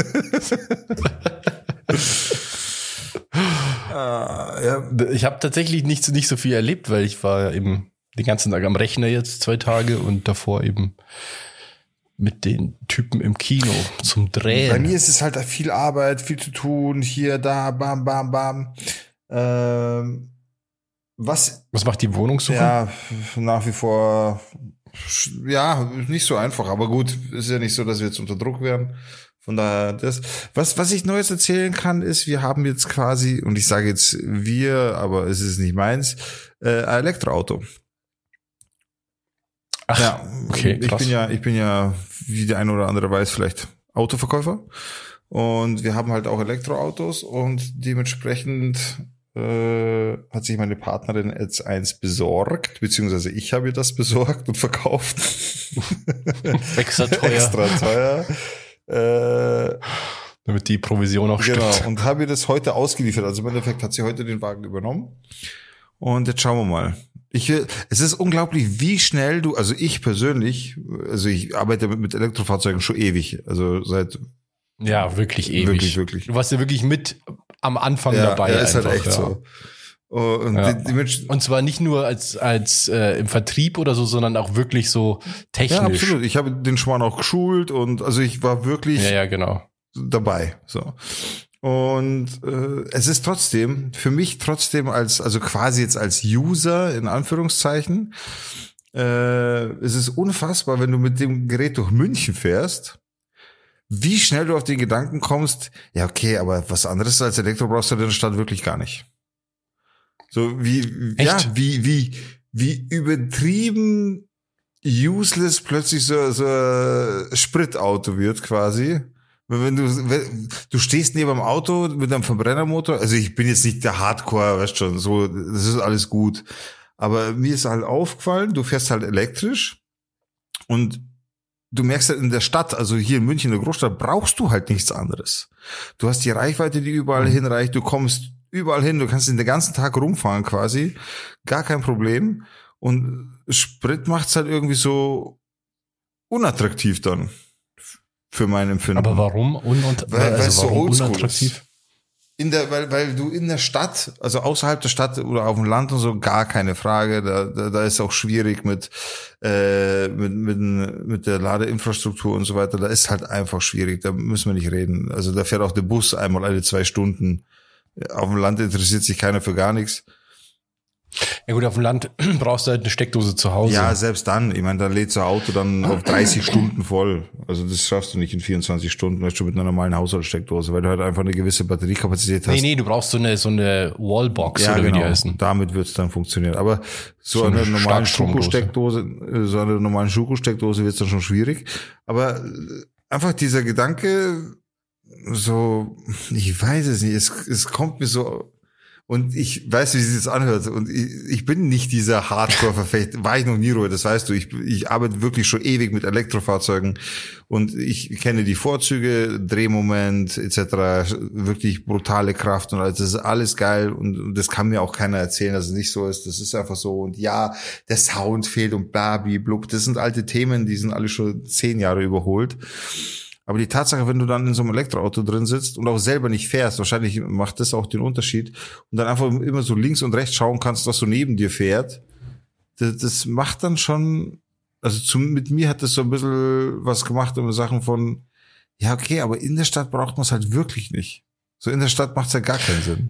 ah, ja. Ich habe tatsächlich nicht, nicht so viel erlebt, weil ich war eben den ganzen Tag am Rechner jetzt zwei Tage und davor eben mit den Typen im Kino zum Drehen. Bei mir ist es halt viel Arbeit, viel zu tun, hier, da, bam, bam, bam. Ähm, was, Was macht die Wohnungssuche? ja, nach wie vor, ja, nicht so einfach, aber gut, ist ja nicht so, dass wir jetzt unter Druck werden. Von daher, das, was, was ich Neues erzählen kann, ist, wir haben jetzt quasi, und ich sage jetzt wir, aber es ist nicht meins, äh, ein Elektroauto. Ach, Ja, okay, ich krass. bin ja, ich bin ja, wie der eine oder andere weiß, vielleicht Autoverkäufer. Und wir haben halt auch Elektroautos und dementsprechend äh, hat sich meine Partnerin jetzt eins besorgt, beziehungsweise ich habe ihr das besorgt und verkauft. Extra teuer, Extra teuer. Äh, damit die Provision auch genau, stimmt. und habe ihr das heute ausgeliefert. Also im Endeffekt hat sie heute den Wagen übernommen. Und jetzt schauen wir mal. Ich, es ist unglaublich, wie schnell du, also ich persönlich, also ich arbeite mit, mit Elektrofahrzeugen schon ewig, also seit Ja, wirklich ewig. Wirklich, wirklich. Du warst ja wirklich mit am Anfang ja, dabei. ja, ist einfach, halt echt ja. so. Und, Ja. die, die Menschen, Und zwar nicht nur als, als äh, im Vertrieb oder so, sondern auch wirklich so technisch. ja, absolut. Ich habe den Schwan auch geschult und also ich war wirklich Ja, ja, genau. dabei. So. Und äh, es ist trotzdem, für mich trotzdem als, also quasi jetzt als User, in Anführungszeichen, äh, es ist unfassbar, wenn du mit dem Gerät durch München fährst, wie schnell du auf den Gedanken kommst, ja okay, aber was anderes als Elektro brauchst du in der Stadt wirklich gar nicht. So wie, ja, Echt? wie, wie, wie übertrieben useless plötzlich so, so ein Spritauto wird quasi. Wenn du, wenn, du stehst neben dem Auto mit einem Verbrennermotor, also ich bin jetzt nicht der Hardcore, weißt schon, so, das ist alles gut. Aber mir ist halt aufgefallen, du fährst halt elektrisch und du merkst halt in der Stadt, also hier in München, in der Großstadt, brauchst du halt nichts anderes. Du hast die Reichweite, die überall hinreicht, du kommst überall hin, du kannst den ganzen Tag rumfahren quasi, gar kein Problem. Und Sprit macht's halt irgendwie so unattraktiv dann. Für mein Empfinden. Aber warum? Un und, Weil, also weil es so warum oldschool unattraktiv? ist. In der, weil, weil du in der Stadt, also außerhalb der Stadt oder auf dem Land und so, gar keine Frage. Da, da, da ist auch schwierig mit, äh, mit, mit, mit der Ladeinfrastruktur und so weiter. Da ist halt einfach schwierig. Da müssen wir nicht reden. Also da fährt auch der Bus einmal alle zwei Stunden. Auf dem Land interessiert sich keiner für gar nichts. Ja gut, auf dem Land brauchst du halt eine Steckdose zu Hause. Ja, selbst dann. Ich meine, da lädt so ein Auto dann auf dreißig Stunden voll. Also das schaffst du nicht in vierundzwanzig Stunden, weißt du, mit einer normalen Haushaltssteckdose, weil du halt einfach eine gewisse Batteriekapazität hast. Nee, nee, du brauchst so eine, so eine Wallbox Ja, oder wie die genau. heißen. Damit wird's dann funktionieren. Aber so, So an eine einer normalen Starkstromdose. Schuko-Steckdose, so einer normalen Schuko-Steckdose wird's dann schon schwierig. Aber einfach dieser Gedanke, so, ich weiß es nicht, es, es kommt mir so. Und ich weiß, wie sich das anhört. Und ich, ich bin nicht dieser Hardcore-Verfechter. War ich noch nie, Ruhe, das weißt du. Ich, ich arbeite wirklich schon ewig mit Elektrofahrzeugen. Und ich kenne die Vorzüge, Drehmoment et cetera. Wirklich brutale Kraft und alles. Das ist alles geil. Und, und das kann mir auch keiner erzählen, dass es nicht so ist. Das ist einfach so. Und ja, der Sound fehlt und blabi, blub. Das sind alte Themen, die sind alle schon zehn Jahre überholt. Aber die Tatsache, wenn du dann in so einem Elektroauto drin sitzt und auch selber nicht fährst, wahrscheinlich macht das auch den Unterschied, und dann einfach immer so links und rechts schauen kannst, was so neben dir fährt, das, das macht dann schon, also zum, mit mir hat das so ein bisschen was gemacht in Sachen von, ja okay, aber in der Stadt braucht man es halt wirklich nicht. So in der Stadt macht es ja gar keinen Sinn.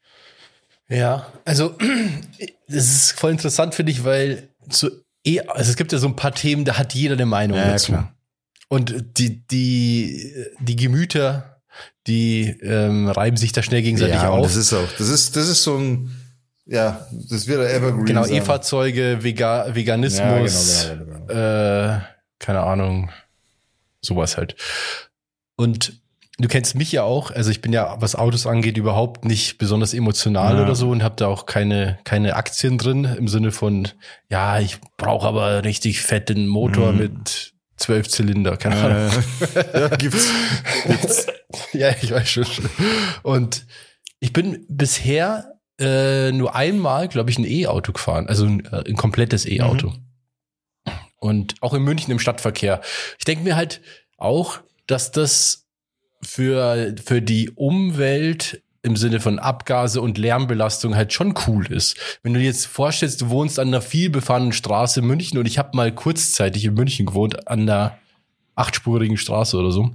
Ja, also das ist voll interessant für dich, weil so eh, also es gibt ja so ein paar Themen, da hat jeder eine Meinung Ja, dazu. klar. Und die, die, die Gemüter, die ähm, reiben sich da schnell gegenseitig Ja, und auf. das ist auch, das ist, das ist so ein, ja, das wird ein Evergreen Genau, sein. E-Fahrzeuge, Vega, Veganismus, Ja, genau, genau, genau. Äh, keine Ahnung, sowas halt. Und du kennst mich ja auch, also ich bin ja, was Autos angeht, überhaupt nicht besonders emotional ja. oder so und habe da auch keine keine Aktien drin im Sinne von, ja, ich brauche aber richtig fetten Motor mhm. mit zwölf Zylinder, keine Ahnung. Äh, ja, gibt's. gibt's. Ja, ich weiß schon. Und ich bin bisher äh, nur einmal, glaube ich, ein E-Auto gefahren, also ein, ein komplettes E-Auto. Mhm. Und auch in München im Stadtverkehr. Ich denke mir halt auch, dass das für für die Umwelt im Sinne von Abgase und Lärmbelastung halt schon cool ist. Wenn du dir jetzt vorstellst, du wohnst an einer vielbefahrenen Straße in München und ich habe mal kurzzeitig in München gewohnt, an einer achtspurigen Straße oder so.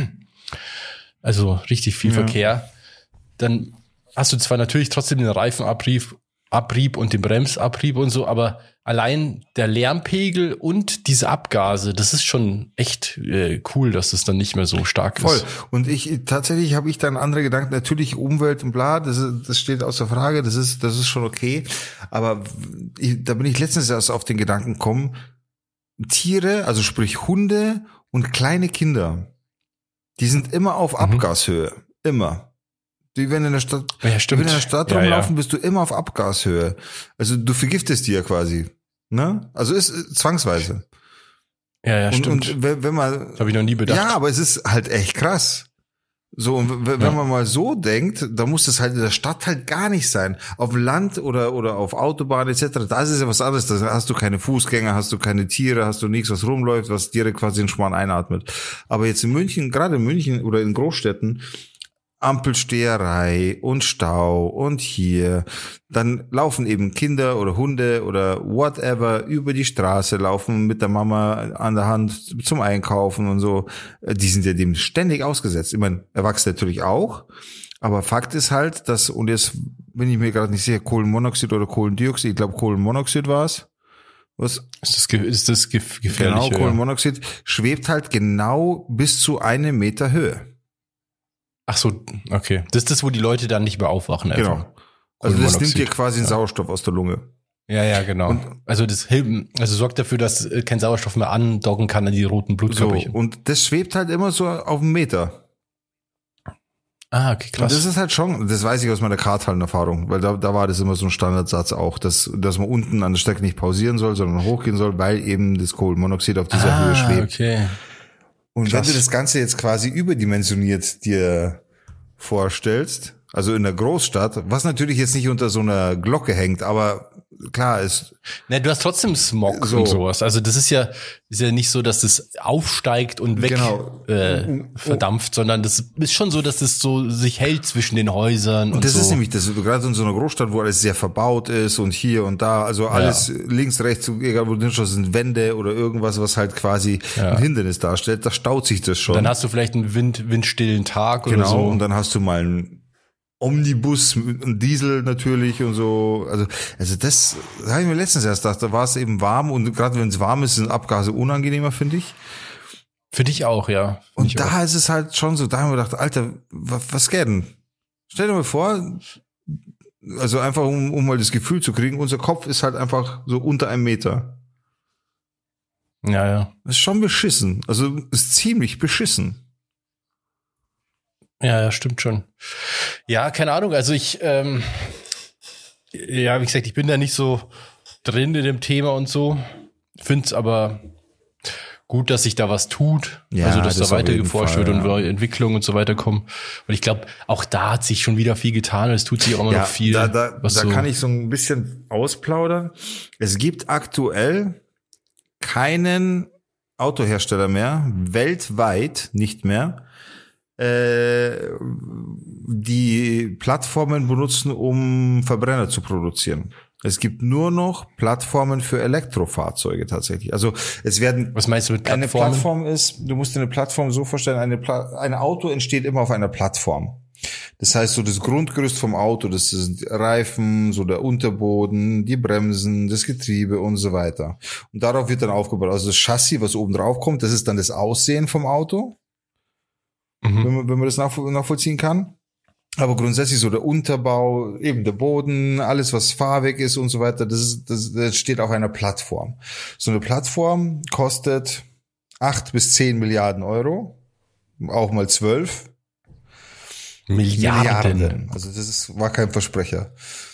Also richtig viel ja. Verkehr. Dann hast du zwar natürlich trotzdem den Reifenabrieb Abrieb und den Bremsabrieb und so, aber allein der Lärmpegel und diese Abgase, das ist schon echt äh, cool, dass das dann nicht mehr so stark Voll. ist. Voll. Und ich tatsächlich habe ich dann andere Gedanken. Natürlich Umwelt und bla, das, ist, das steht außer Frage. Das ist das ist schon okay. Aber ich, da bin ich letztens erst auf den Gedanken gekommen: Tiere, also sprich Hunde und kleine Kinder, die sind immer auf mhm. Abgashöhe, immer. Die, wenn in der Stadt, ja, wenn in der Stadt ja, rumlaufen, ja. bist du immer auf Abgashöhe. Also du vergiftest die ja quasi, ne? Also ist äh, zwangsweise. Ja, ja, und, stimmt. Und wenn, wenn man, das habe ich noch nie bedacht. Ja, aber es ist halt echt krass. So, und wenn ja. man mal so denkt, dann muss das halt in der Stadt halt gar nicht sein. Auf dem Land oder oder auf Autobahn et cetera. Da ist es ja was anderes. Da hast du keine Fußgänger, hast du keine Tiere, hast du nichts, was rumläuft, was direkt quasi den Schmarrn einatmet. Aber jetzt in München, gerade in München oder in Großstädten, Ampelsteherei und Stau und hier, dann laufen eben Kinder oder Hunde oder whatever über die Straße, laufen mit der Mama an der Hand zum Einkaufen und so. Die sind ja dem ständig ausgesetzt. Ich meine, Erwachsene natürlich auch, aber Fakt ist halt, dass, und jetzt bin ich mir gerade nicht sicher, Kohlenmonoxid oder Kohlendioxid, ich glaube Kohlenmonoxid war es. Was? Ist das, ist das gefährlich? Genau, Kohlenmonoxid schwebt halt genau bis zu einem Meter Höhe. Ach so, okay. Das ist das, wo die Leute dann nicht mehr aufwachen. Einfach. Genau. Also das nimmt dir quasi den ja. Sauerstoff aus der Lunge. Ja, ja, genau. Und also das hilft, also sorgt dafür, dass kein Sauerstoff mehr andocken kann an die roten Blutkörperchen. So, und das schwebt halt immer so auf einem Meter. Ah, okay, krass. Und das ist halt schon, das weiß ich aus meiner Karthallenerfahrung, weil da, da war das immer so ein Standardsatz auch, dass, dass man unten an der Strecke nicht pausieren soll, sondern hochgehen soll, weil eben das Kohlenmonoxid auf dieser ah, Höhe schwebt. Okay. Und Krass. wenn du das Ganze jetzt quasi überdimensioniert dir vorstellst, also in der Großstadt, was natürlich jetzt nicht unter so einer Glocke hängt, aber klar ist. Ne, du hast trotzdem Smog so. Und sowas. Also das ist ja, ist ja nicht so, dass das aufsteigt und weg genau. äh, verdampft, sondern das ist schon so, dass das so sich hält zwischen den Häusern. Und, und das so. ist nämlich das, gerade in so einer Großstadt, wo alles sehr verbaut ist und hier und da, also alles ja. links, rechts, egal wo du hinschaust, sind Wände oder irgendwas, was halt quasi ja. ein Hindernis darstellt, da staut sich das schon. Und dann hast du vielleicht einen Wind, windstillen Tag genau, oder so. Genau, und dann hast du mal einen Omnibus, ein Diesel natürlich und so. Also, also das, das habe ich mir letztens erst gedacht, da war es eben warm und gerade wenn es warm ist, sind Abgase unangenehmer, finde ich. Für dich auch, ja. Find und da auch. ist es halt schon so, da haben wir gedacht, Alter, was, was geht denn? Stell dir mal vor, also einfach um, um mal das Gefühl zu kriegen, unser Kopf ist halt einfach so unter einem Meter. Ja, ja. Das ist schon beschissen. Also ist ziemlich beschissen. Ja, ja, stimmt schon. Ja, keine Ahnung, also ich, ähm, ja, wie gesagt, ich bin da nicht so drin in dem Thema und so, find's aber gut, dass sich da was tut, ja, also dass das da weiter geforscht Fall, wird und ja. Entwicklungen und so weiter kommen. Und ich glaube, auch da hat sich schon wieder viel getan, es tut sich auch immer ja, noch viel. Da, da, was da so kann ich so ein bisschen ausplaudern. Es gibt aktuell keinen Autohersteller mehr, weltweit nicht mehr, die Plattformen benutzen, um Verbrenner zu produzieren. Es gibt nur noch Plattformen für Elektrofahrzeuge tatsächlich. Also es werden. Was meinst du mit Plattformen? Eine Plattform ist, du musst dir eine Plattform so vorstellen, eine Pla- ein Auto entsteht immer auf einer Plattform. Das heißt, so das Grundgerüst vom Auto, das sind Reifen, so der Unterboden, die Bremsen, das Getriebe und so weiter. Und darauf wird dann aufgebaut. Also das Chassis, was oben drauf kommt, das ist dann das Aussehen vom Auto. Mhm. Wenn man, wenn man das nachvollziehen kann. Aber grundsätzlich so der Unterbau, eben der Boden, alles was farbig ist und so weiter, das, ist, das, das steht auf einer Plattform. So eine Plattform kostet acht bis zehn Milliarden Euro, auch mal zwölf. Milliarden. Milliarden. Also das ist, war kein Versprecher.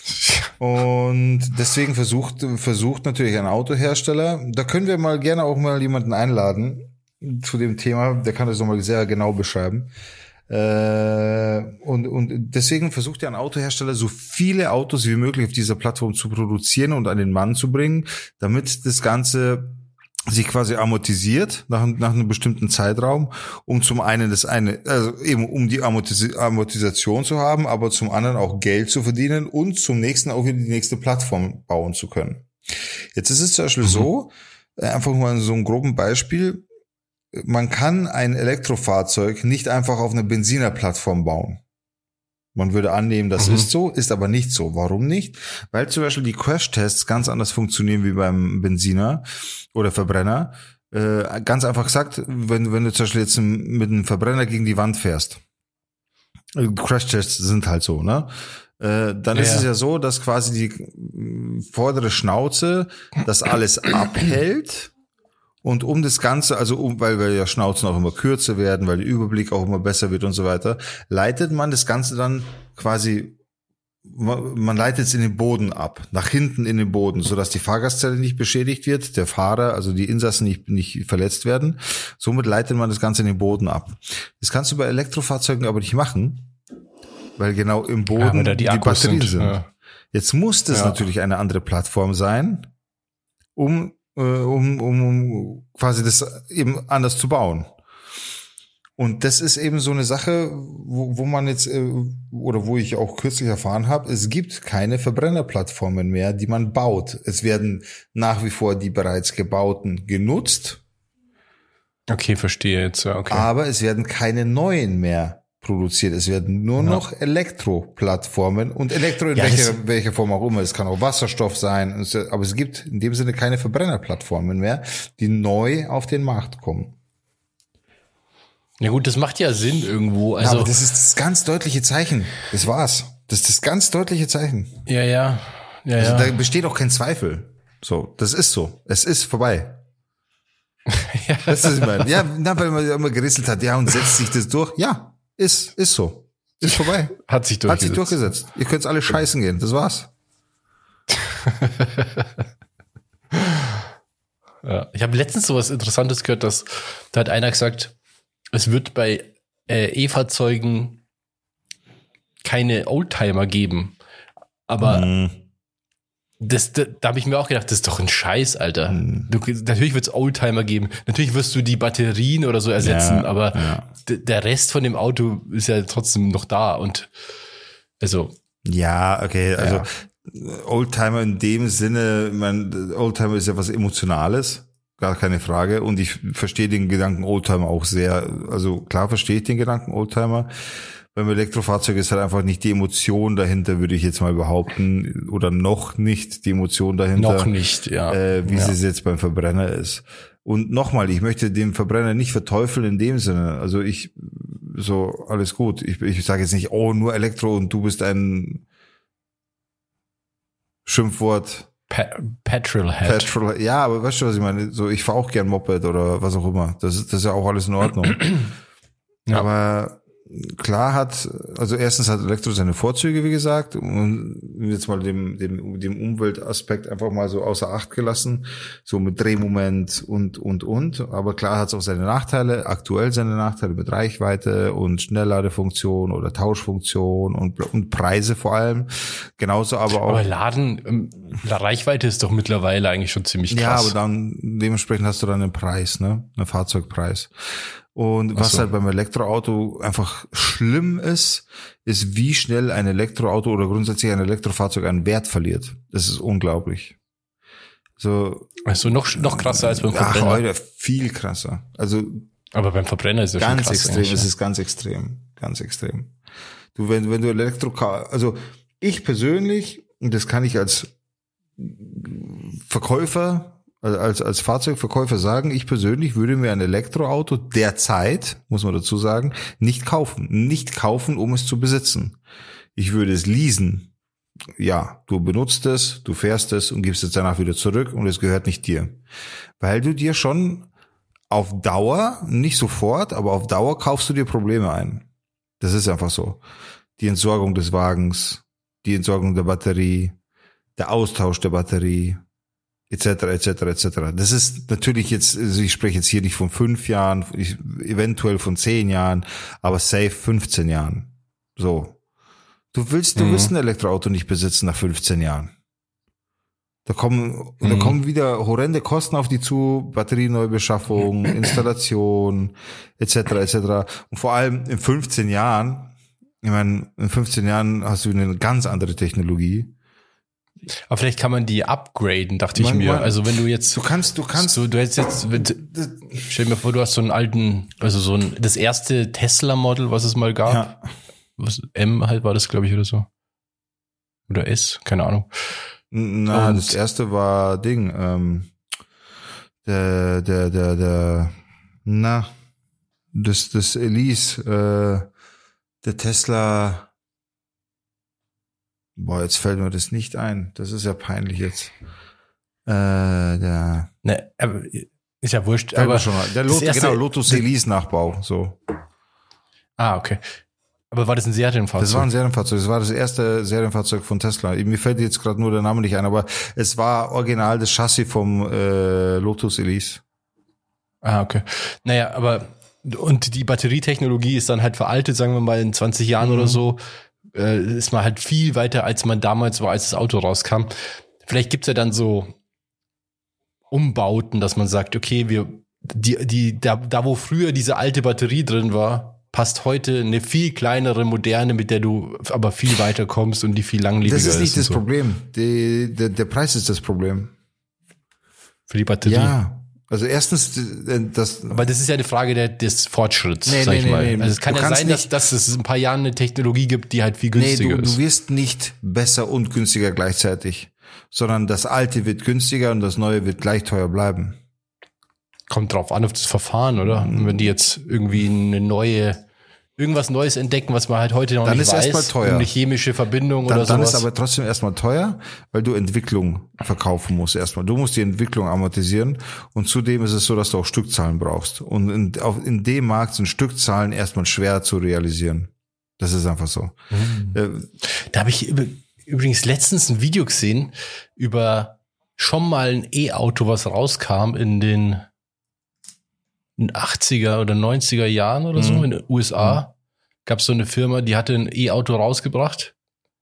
Und deswegen versucht, versucht natürlich ein Autohersteller, da können wir mal gerne auch mal jemanden einladen zu dem Thema, der kann das nochmal sehr genau beschreiben. Äh, und, und deswegen versucht ja ein Autohersteller, so viele Autos wie möglich auf dieser Plattform zu produzieren und an den Mann zu bringen, damit das Ganze sich quasi amortisiert nach, nach einem bestimmten Zeitraum, um zum einen das eine, also eben um die Amortis- Amortisation zu haben, aber zum anderen auch Geld zu verdienen und zum nächsten auch wieder die nächste Plattform bauen zu können. Jetzt ist es zum Beispiel mhm. so, einfach mal so ein groben Beispiel, man kann ein Elektrofahrzeug nicht einfach auf einer Benzinerplattform bauen. Man würde annehmen, das mhm. ist so, ist aber nicht so. Warum nicht? Weil zum Beispiel die Crash-Tests ganz anders funktionieren wie beim Benziner oder Verbrenner. Äh, ganz einfach gesagt, wenn, wenn du zum Beispiel jetzt mit einem Verbrenner gegen die Wand fährst, Crash-Tests sind halt so, ne? Äh, dann ja. ist es ja so, dass quasi die vordere Schnauze das alles abhält. Und um das Ganze, also um, weil, weil ja Schnauzen auch immer kürzer werden, weil der Überblick auch immer besser wird und so weiter, leitet man das Ganze dann quasi, man leitet es in den Boden ab, nach hinten in den Boden, sodass die Fahrgastzelle nicht beschädigt wird, der Fahrer, also die Insassen nicht, nicht verletzt werden. Somit leitet man das Ganze in den Boden ab. Das kannst du bei Elektrofahrzeugen aber nicht machen, weil genau im Boden ja, die, die Batterien sind. sind. Ja. Jetzt muss das ja. natürlich eine andere Plattform sein, um Um, um, um quasi das eben anders zu bauen. Und das ist eben so eine Sache, wo, wo man jetzt, oder wo ich auch kürzlich erfahren habe, es gibt keine Verbrennerplattformen mehr, die man baut. Es werden nach wie vor die bereits gebauten genutzt. Okay, verstehe jetzt. Ja, okay. Aber es werden keine neuen mehr produziert. Es werden nur ja. noch Elektroplattformen und Elektro in ja, welcher, welcher Form auch immer. Es kann auch Wasserstoff sein, aber es gibt in dem Sinne keine Verbrennerplattformen mehr, die neu auf den Markt kommen. Ja gut, das macht ja Sinn irgendwo. Also ja, aber das ist das ganz deutliche Zeichen. Das war's. Das ist das ganz deutliche Zeichen. Ja, ja. ja, also ja. Da besteht auch kein Zweifel. So, das ist so. Es ist vorbei. ja. Das ist, ich meine. Ja, weil man immer gerisselt hat. Ja, und setzt sich das durch? Ja. Ist, ist so. Ist vorbei. Hat sich durchgesetzt. Hat sich durchgesetzt. Ihr könnt's alle scheißen gehen. Das war's. ja. Ich habe letztens sowas Interessantes gehört, dass da hat einer gesagt, es wird bei äh, E-Fahrzeugen keine Oldtimer geben. Aber mhm. Das, da, da habe ich mir auch gedacht, das ist doch ein Scheiß, Alter. Hm. Du, natürlich wird es Oldtimer geben. Natürlich wirst du die Batterien oder so ersetzen, ja, aber ja. d- der Rest von dem Auto ist ja trotzdem noch da. Und also ja, okay, also ja. Oldtimer in dem Sinne, mein Oldtimer ist ja was Emotionales, gar keine Frage. Und ich verstehe den Gedanken Oldtimer auch sehr. Also klar verstehe ich den Gedanken Oldtimer. Beim Elektrofahrzeug ist halt einfach nicht die Emotion dahinter, würde ich jetzt mal behaupten, oder noch nicht die Emotion dahinter. Noch nicht, ja. Äh, wie ja. es jetzt beim Verbrenner ist. Und nochmal, ich möchte den Verbrenner nicht verteufeln in dem Sinne. Also ich, so, alles gut. Ich, ich sage jetzt nicht, oh, nur Elektro und du bist ein Schimpfwort. Pa- Petrolhead. Petrol, ja, aber weißt du, was ich meine? So, ich fahre auch gern Moped oder was auch immer. Das ist, das ist ja auch alles in Ordnung. ja. Aber klar hat, also erstens hat Elektro seine Vorzüge, wie gesagt, und jetzt mal dem, dem, dem Umweltaspekt einfach mal so außer Acht gelassen, so mit Drehmoment und, und, und, aber klar hat es auch seine Nachteile, aktuell seine Nachteile mit Reichweite und Schnellladefunktion oder Tauschfunktion und, und Preise vor allem, genauso aber auch. Aber Laden, ähm, Reichweite ist doch mittlerweile eigentlich schon ziemlich krass. Ja, aber dann, dementsprechend hast du dann einen Preis, ne, einen Fahrzeugpreis. Und was so. halt beim Elektroauto einfach schlimm ist, ist, wie schnell ein Elektroauto oder grundsätzlich ein Elektrofahrzeug einen Wert verliert. Das ist unglaublich. So, also noch noch krasser als beim Verbrenner. Ach, heute viel krasser. Also aber beim Verbrenner ist es ja schon krass. Ganz extrem, es ist ganz extrem, ganz extrem. Du, wenn wenn du Elektrocar, also ich persönlich, und das kann ich als Verkäufer Also als, als Fahrzeugverkäufer sagen, ich persönlich würde mir ein Elektroauto derzeit, muss man dazu sagen, nicht kaufen. Nicht kaufen, um es zu besitzen. Ich würde es leasen. Ja, du benutzt es, du fährst es und gibst es danach wieder zurück und es gehört nicht dir. Weil du dir schon auf Dauer, nicht sofort, aber auf Dauer kaufst du dir Probleme ein. Das ist einfach so. Die Entsorgung des Wagens, die Entsorgung der Batterie, der Austausch der Batterie, et cetera, et cetera, et cetera. Das ist natürlich jetzt, also ich spreche jetzt hier nicht von fünf Jahren, ich, eventuell von zehn Jahren, aber safe fünfzehn Jahren. So. Du willst, du mhm. willst ein Elektroauto nicht besitzen nach fünfzehn Jahren. Da kommen, mhm. da kommen wieder horrende Kosten auf die zu, Batterieneubeschaffung, Installation, et cetera, et cetera. Und vor allem in fünfzehn Jahren, ich meine, in fünfzehn Jahren hast du eine ganz andere Technologie. Aber vielleicht kann man die upgraden, dachte ich Man- mir. man- Also wenn du jetzt, Du kannst, du kannst, so, du hättest jetzt, wenn, stell dir mal vor, du hast so einen alten, also so ein, das erste Tesla-Model, was es mal gab. ja, Was, M halt war das, glaube ich, oder so. Oder S, keine Ahnung. na, Und- das erste war Ding, ähm, der, der, der, der, na, das, das Elise, äh, der Tesla, boah, jetzt fällt mir das nicht ein, das ist ja peinlich jetzt, äh, der, Ne, aber ist ja wurscht. fällt Aber mir schon mal, der das Lotus, erste- genau, Lotus Elise Nachbau, so. Ah, okay. Aber war das ein Serienfahrzeug? Das war ein Serienfahrzeug. Das war das erste Serienfahrzeug von Tesla. Mir fällt jetzt gerade nur der Name nicht ein, aber es war original das Chassis vom äh, Lotus Elise. Ah, okay. Naja, aber und die Batterietechnologie ist dann halt veraltet, sagen wir mal in zwanzig Jahren Mhm. oder so, äh, ist man halt viel weiter, als man damals war, als das Auto rauskam. Vielleicht gibt's ja dann so Umbauten, dass man sagt, okay, wir, die, die, da, da wo früher diese alte Batterie drin war, passt heute eine viel kleinere, moderne, mit der du aber viel weiter kommst und die viel langlebiger ist. Das ist nicht und das so. Problem. Die, der, der Preis ist das Problem. Für die Batterie. Ja. Also erstens, äh, das, Aber das ist ja eine Frage der, des Fortschritts, Nee, sag nee, ich nee, mal. nee. Also es kann Du ja kannst sein, dass, nicht- dass es in ein paar Jahren eine Technologie gibt, die halt viel nee, günstiger du, ist. du wirst nicht besser und günstiger gleichzeitig, sondern das alte wird günstiger und das neue wird gleich teuer bleiben. Kommt drauf an, auf das Verfahren, oder? Mhm. Und wenn die jetzt irgendwie eine neue, irgendwas Neues entdecken, was man halt heute noch Dann nicht ist weiß, erstmal teuer. eine chemische Verbindung Dann, oder dann sowas. ist aber trotzdem erstmal teuer, weil du Entwicklung verkaufen musst erstmal. Du musst die Entwicklung amortisieren und zudem ist es so, dass du auch Stückzahlen brauchst. Und in, auf, in dem Markt sind Stückzahlen erstmal schwer zu realisieren. Das ist einfach so. Mhm. Äh, Da habe ich üb- übrigens letztens ein Video gesehen über schon mal ein E-Auto, was rauskam in den achtziger oder neunziger Jahren oder so Mhm. in den U S A. Gab es so eine Firma, die hatte ein E-Auto rausgebracht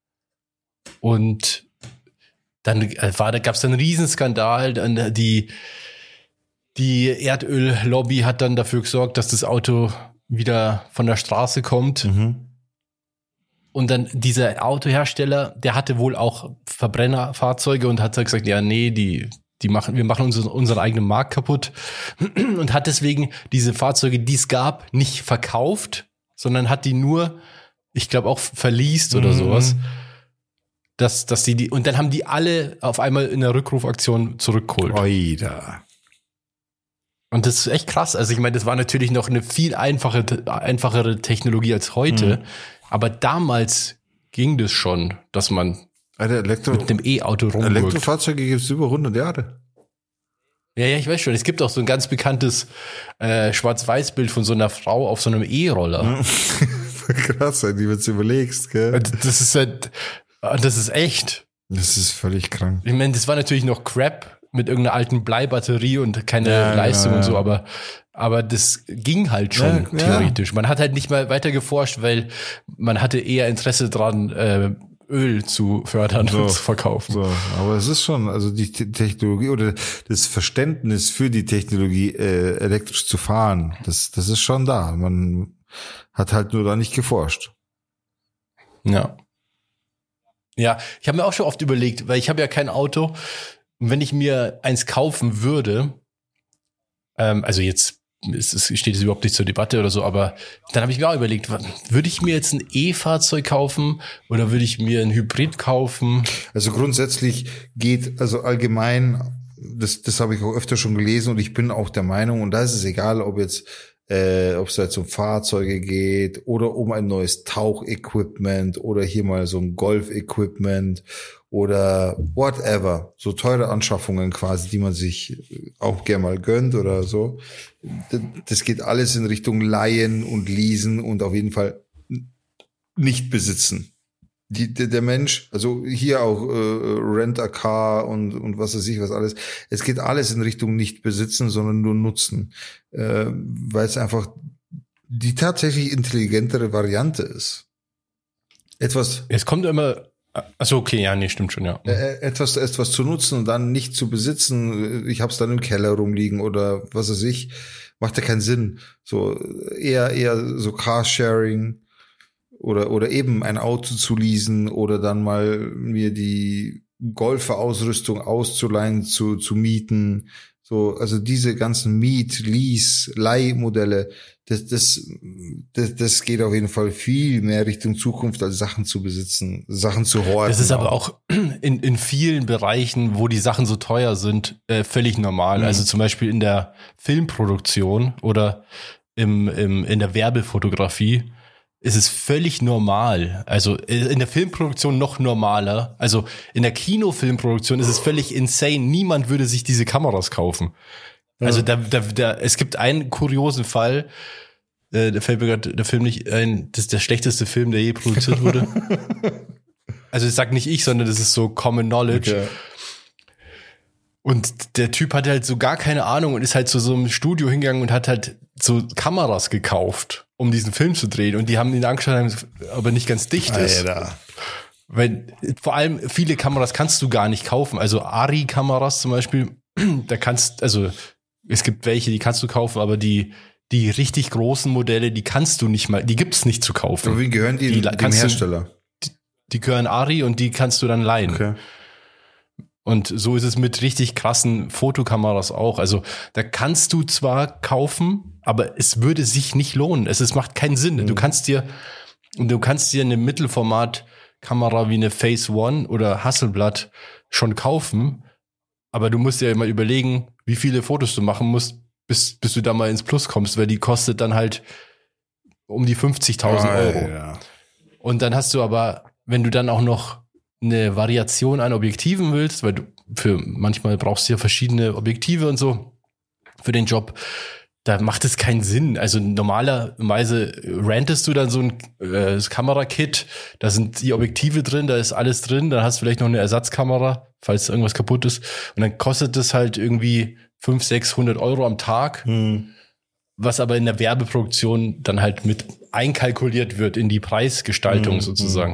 und dann äh, war, da gab es einen Riesenskandal. Dann die, die Erdöllobby hat dann dafür gesorgt, dass das Auto wieder von der Straße kommt. mhm. Und dann dieser Autohersteller, der hatte wohl auch Verbrennerfahrzeuge und hat gesagt, ja, nee, die, die machen, wir machen unseren, unseren eigenen Markt kaputt und hat deswegen diese Fahrzeuge, die es gab, nicht verkauft, sondern hat die nur, ich glaube auch verliest oder Mhm. sowas. Dass, dass die, die, und dann haben die alle auf einmal in der Rückrufaktion zurückgeholt. Oida. Und das ist echt krass. Also ich meine, das war natürlich noch eine viel einfache, einfachere Technologie als heute. Mhm. Aber damals ging das schon, dass man Alter, Elektro, mit dem E-Auto rumwirkt. Elektrofahrzeuge gibt es über hundert Jahre. Ja, ja, ich weiß schon. Es gibt auch so ein ganz bekanntes äh, Schwarz-Weiß-Bild von so einer Frau auf so einem E-Roller. Krass, wenn du jetzt überlegst, gell? Und Das ist halt, das ist echt. Das ist völlig krank. Ich meine, das war natürlich noch Crap mit irgendeiner alten Bleibatterie und keine Ja, Leistung ja, und so, ja. aber aber das ging halt schon Ja, ja. theoretisch. Man hat halt nicht mal weiter geforscht, weil man hatte eher Interesse dran, äh, Öl zu fördern So. und zu verkaufen. So, aber es ist schon, also die Te- Technologie oder das Verständnis für die Technologie, äh, elektrisch zu fahren, das, das ist schon da. Man hat halt nur da nicht geforscht. Ja. Ja, ich habe mir auch schon oft überlegt, weil ich habe ja kein Auto. Und wenn ich mir eins kaufen würde, ähm, also jetzt ist es, steht es überhaupt nicht zur Debatte oder so, aber dann habe ich mir auch überlegt, wa- würde ich mir jetzt ein E-Fahrzeug kaufen oder würde ich mir ein Hybrid kaufen? Also grundsätzlich geht, also allgemein, das, das habe ich auch öfter schon gelesen und ich bin auch der Meinung, und da ist es egal, ob jetzt äh, ob es jetzt um Fahrzeuge geht oder um ein neues Tauchequipment oder hier mal so ein Golf-Equipment oder whatever. So teure Anschaffungen quasi, die man sich auch gerne mal gönnt oder so. Das geht alles in Richtung Leihen und Leasen und auf jeden Fall nicht besitzen. Die, der, der Mensch, also hier auch äh, Rent-A-Car und und was weiß ich was alles. Es geht alles in Richtung nicht besitzen, sondern nur nutzen, äh, weil es einfach die tatsächlich intelligentere Variante ist. Etwas. Es kommt immer. Achso, okay, ja, nee, stimmt schon, ja. Äh, etwas etwas zu nutzen und dann nicht zu besitzen. Ich habe es dann im Keller rumliegen oder was weiß ich. Macht ja keinen Sinn. So eher eher so Carsharing. Oder, oder eben ein Auto zu leasen oder dann mal mir die Golferausrüstung auszuleihen, zu, zu mieten. So, also diese ganzen Miet-, Lease-, Leihmodelle, das, das, das, das geht auf jeden Fall viel mehr Richtung Zukunft, als Sachen zu besitzen, Sachen zu horten. Das ist aber auch in, in vielen Bereichen, wo die Sachen so teuer sind, äh, völlig normal. Mhm. Also zum Beispiel in der Filmproduktion oder im, im, in der Werbefotografie. Es ist völlig normal. Also in der Filmproduktion noch normaler. Also in der Kinofilmproduktion ist es völlig insane. Niemand würde sich diese Kameras kaufen. Ja. Also da, da, da, es gibt einen kuriosen Fall. Äh, da fällt mir gerade der Film nicht ein. Das ist der schlechteste Film, der je produziert wurde. Also das sagt nicht ich, sondern das ist so Common Knowledge. Okay. Und der Typ hatte halt so gar keine Ahnung und ist halt zu so einem Studio hingegangen und hat halt so Kameras gekauft, um diesen Film zu drehen. Und die haben ihn angeschaut, aber nicht ganz dicht ist. Alter. Weil vor allem viele Kameras kannst du gar nicht kaufen. Also Arri-Kameras zum Beispiel, da kannst, also es gibt welche, die kannst du kaufen, aber die die richtig großen Modelle, die kannst du nicht mal, die gibt's nicht zu kaufen. Aber wie gehören die, die dem Hersteller? Du, die, die gehören Arri und die kannst du dann leihen. Okay. Und so ist es mit richtig krassen Fotokameras auch. Also da kannst du zwar kaufen, aber es würde sich nicht lohnen. Es, es macht keinen Sinn. Mhm. Du kannst dir, du kannst dir eine Mittelformat-Kamera wie eine Phase One oder Hasselblad schon kaufen, aber du musst dir mal überlegen, wie viele Fotos du machen musst, bis, bis du da mal ins Plus kommst, weil die kostet dann halt um die fünfzigtausend Euro. Ja. Und dann hast du aber, wenn du dann auch noch eine Variation an Objektiven willst, weil du für manchmal brauchst du ja verschiedene Objektive und so für den Job, da macht es keinen Sinn. Also normalerweise rentest du dann so ein äh, Kamerakit, da sind die Objektive drin, da ist alles drin, dann hast du vielleicht noch eine Ersatzkamera, falls irgendwas kaputt ist, und dann kostet das halt irgendwie fünfhundert, sechshundert Euro am Tag, hm. was aber in der Werbeproduktion dann halt mit einkalkuliert wird in die Preisgestaltung hm. sozusagen.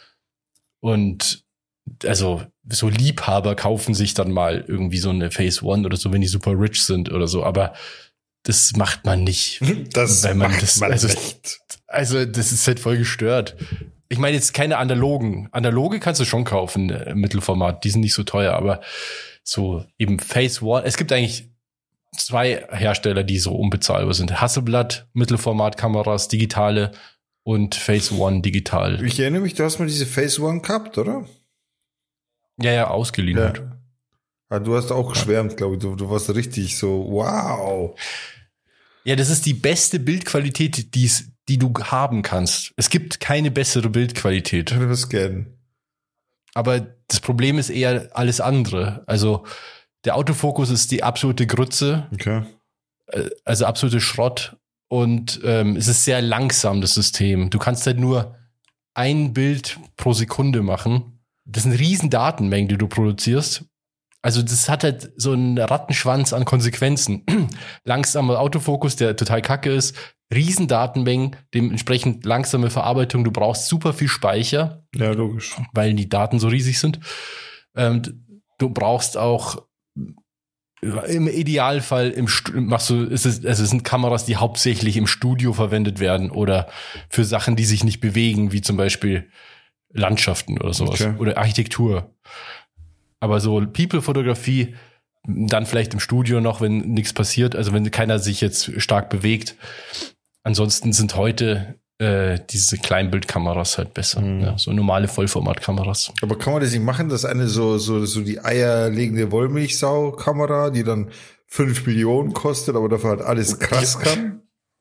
Und also so Liebhaber kaufen sich dann mal irgendwie so eine Phase One oder so, wenn die super rich sind oder so, aber das macht man nicht. Das weil man macht das, man also, nicht. Also das ist halt voll gestört. Ich meine jetzt keine analogen. Analoge kannst du schon kaufen im Mittelformat, die sind nicht so teuer, aber so eben Phase One. Es gibt eigentlich zwei Hersteller, die so unbezahlbar sind. Hasselblad, Mittelformatkameras, digitale, und Phase One digital. Ich erinnere mich, du hast mal diese Phase One gehabt, oder? Ja, ja, ausgeliehen. Ja. Halt. Ja, du hast auch geschwärmt, glaube ich. Du, du warst richtig so, wow. Ja, das ist die beste Bildqualität, die's, die du haben kannst. Es gibt keine bessere Bildqualität. Ich würde was gerne. Aber das Problem ist eher alles andere. Also der Autofokus ist die absolute Grütze. Okay. Also absolute Schrott. Und ähm, es ist sehr langsam, das System. Du kannst halt nur ein Bild pro Sekunde machen. Das sind riesen Datenmengen, die du produzierst. Also das hat halt so einen Rattenschwanz an Konsequenzen. Langsamer Autofokus, der total kacke ist. Riesen Datenmengen, dementsprechend langsame Verarbeitung. Du brauchst super viel Speicher. Ja, logisch. Weil die Daten so riesig sind. Ähm, du brauchst auch im Idealfall im Stu- machst du, ist es, also es sind Kameras, die hauptsächlich im Studio verwendet werden oder für Sachen, die sich nicht bewegen, wie zum Beispiel Landschaften oder sowas. Okay. Oder Architektur. Aber so People-Fotografie, dann vielleicht im Studio noch, wenn nichts passiert, also wenn keiner sich jetzt stark bewegt. Ansonsten sind heute äh, diese Kleinbildkameras halt besser. Mhm. Ja, so normale Vollformatkameras. Aber kann man das nicht machen, dass eine so so so die eierlegende Wollmilchsau-Kamera, die dann fünf Millionen kostet, aber dafür halt alles krass kann?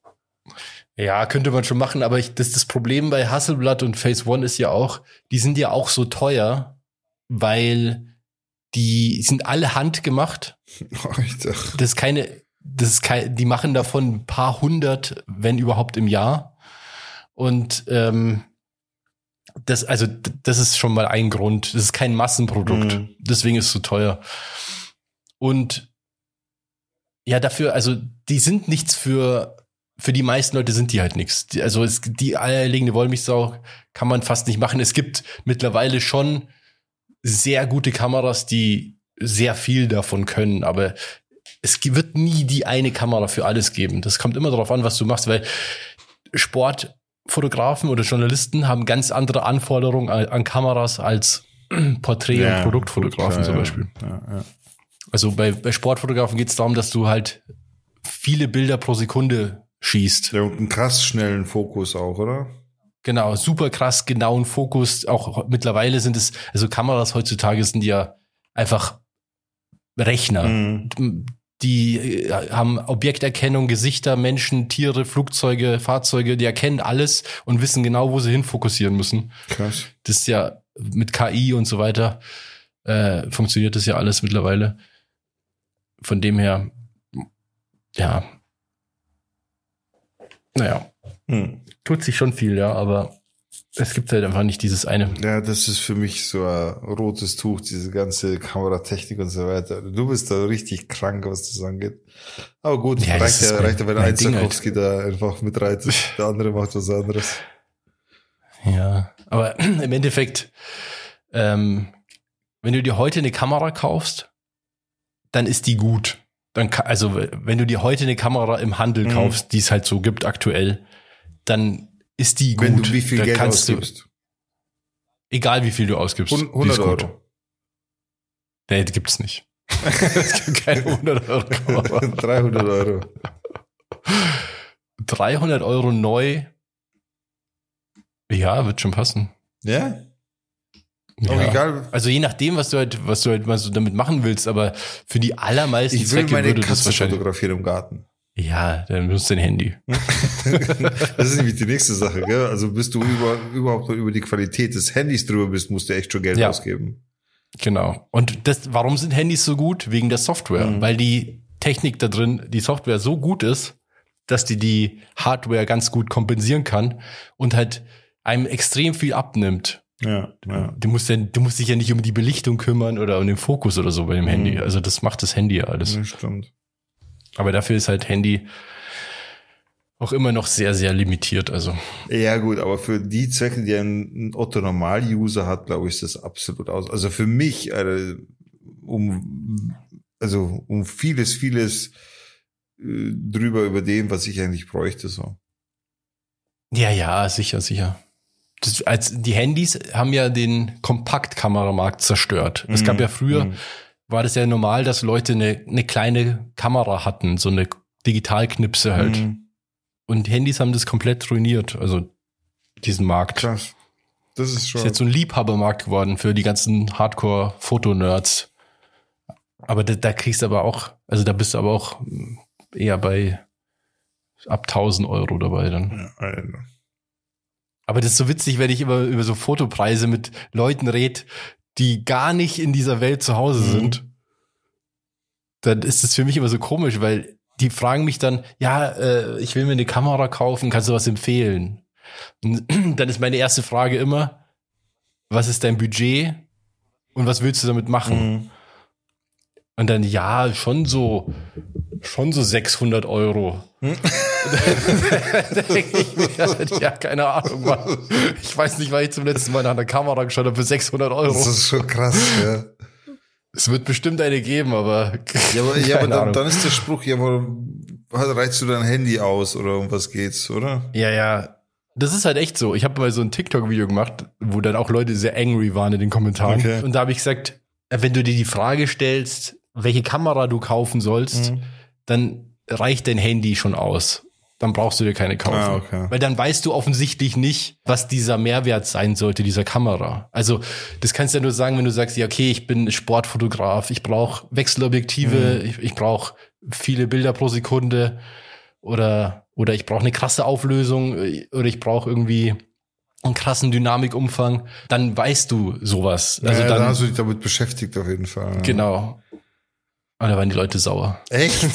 Ja, könnte man schon machen, aber ich, das, das Problem bei Hasselblad und Phase One ist ja auch, die sind ja auch so teuer, weil die sind alle handgemacht. Alter. Das ist keine, das ist kein, die machen davon ein paar hundert, wenn überhaupt im Jahr. Und ähm, das, also das ist schon mal ein Grund. Das ist kein Massenprodukt. Mhm. Deswegen ist es so teuer. Und ja, dafür, also die sind nichts für Für die meisten Leute sind die halt nichts. Also es, die eierlegende Wollmilchsau kann man fast nicht machen. Es gibt mittlerweile schon sehr gute Kameras, die sehr viel davon können, aber es wird nie die eine Kamera für alles geben. Das kommt immer darauf an, was du machst, weil Sportfotografen oder Journalisten haben ganz andere Anforderungen an, an Kameras als Porträt- Ja, und Produktfotografen gut, zum ja, Beispiel. Ja, ja. Also bei, bei Sportfotografen geht es darum, dass du halt viele Bilder pro Sekunde schießt. Ja, und einen krass schnellen Fokus auch, oder? Genau, super krass genauen Fokus. Auch mittlerweile sind es, also Kameras heutzutage sind ja einfach Rechner. Mhm. Die haben Objekterkennung, Gesichter, Menschen, Tiere, Flugzeuge, Fahrzeuge, die erkennen alles und wissen genau, wo sie hinfokussieren müssen. Krass. Das ist ja mit K I und so weiter, äh, funktioniert das ja alles mittlerweile. Von dem her, ja, naja, Hm. tut sich schon viel, ja, aber es gibt halt einfach nicht dieses eine. Ja, das ist für mich so ein rotes Tuch, diese ganze Kameratechnik und so weiter. Du bist da richtig krank, was das angeht. Aber gut, Ja, das reicht ist ja, mein- reicht ja, wenn mein ein Ding halt. Zakowski da einfach mitreitet. Der andere macht was anderes. Ja, aber im Endeffekt, ähm, wenn du dir heute eine Kamera kaufst, dann ist die gut. Dann, ka- also wenn du dir heute eine Kamera im Handel Mhm. kaufst, die es halt so gibt aktuell, dann ist die gut. Wenn du wie viel Dann Geld kannst ausgibst. Du, egal wie viel du ausgibst. die ist hundert gut. Euro. Nee, die gibt's nicht. Es gibt keine hundert Euro Kamera. dreihundert Euro. dreihundert Euro neu. Ja, wird schon passen. Ja? Auch Ja. egal. Also je nachdem, was du halt, was du halt, was du damit machen willst, aber für die allermeisten Ich will Zwecke meine würde das Katze wahrscheinlich. fotografieren im Garten. Ja, dann benutzt dein Handy. Das ist nämlich die nächste Sache, gell? Also bis du über, überhaupt noch über die Qualität des Handys drüber bist, musst du echt schon Geld Ja. ausgeben. Genau. Und das, warum sind Handys so gut? Wegen der Software. Mhm. Weil die Technik da drin, die Software so gut ist, dass die die Hardware ganz gut kompensieren kann und halt einem extrem viel abnimmt. Ja, ja. Du musst ja, du musst dich ja nicht um die Belichtung kümmern oder um den Fokus oder so bei dem Mhm. Handy. Also das macht das Handy ja alles. Das stimmt. Aber dafür ist halt Handy auch immer noch sehr, sehr limitiert. Also Ja gut, aber für die Zwecke, die ein Otto-Normal-User hat, glaube ich, ist das absolut aus. Also für mich, äh, um also um vieles, vieles äh, drüber über dem, was ich eigentlich bräuchte. So. ja, ja, sicher, sicher. Das, als die Handys haben ja den Kompaktkameramarkt zerstört. Es gab ja früher, Mhm. war das ja normal, dass Leute eine, eine kleine Kamera hatten, so eine Digitalknipse halt. Mhm. Und Handys haben das komplett ruiniert, also diesen Markt. Krass. Das ist Ist schon. jetzt so ein Liebhabermarkt geworden für die ganzen Hardcore-Fotonerds. Aber da, da kriegst du aber auch, also da bist du aber auch eher bei ab tausend Euro dabei dann. Ja, Alter. Aber das ist so witzig, wenn ich immer über so Fotopreise mit Leuten rede, die gar nicht in dieser Welt zu Hause Mhm. sind. Dann ist es für mich immer so komisch, weil die fragen mich dann, ja, äh, ich will mir eine Kamera kaufen, kannst du was empfehlen? Und dann ist meine erste Frage immer, was ist dein Budget und was willst du damit machen? Mhm. Und dann, ja, schon so, schon so sechshundert Euro. Hm? Da denke ich mir, ja, keine Ahnung, Mann. Ich weiß nicht, weil ich zum letzten Mal nach einer Kamera geschaut habe für sechshundert Euro. Das ist schon krass, ja. Es wird bestimmt eine geben, aber Ja, aber, ja, aber keine dann, Ahnung. dann ist der Spruch, ja, aber reizt du dein Handy aus oder um was geht's, oder? Ja, ja. Das ist halt echt so. Ich habe mal so ein TikTok-Video gemacht, wo dann auch Leute sehr angry waren in den Kommentaren. Okay. Und da habe ich gesagt, wenn du dir die Frage stellst, welche Kamera du kaufen sollst, Mhm. dann reicht dein Handy schon aus. Dann brauchst du dir keine kaufen. Ah, okay. Weil dann weißt du offensichtlich nicht, was dieser Mehrwert sein sollte, dieser Kamera. Also das kannst du ja nur sagen, wenn du sagst, ja okay, ich bin Sportfotograf, ich brauche Wechselobjektive, Mhm. ich, ich brauche viele Bilder pro Sekunde oder oder ich brauche eine krasse Auflösung oder ich brauche irgendwie einen krassen Dynamikumfang, dann weißt du sowas. Also ja, dann, dann hast du dich damit beschäftigt auf jeden Fall. Ja. Genau. Und da waren die Leute sauer. Echt?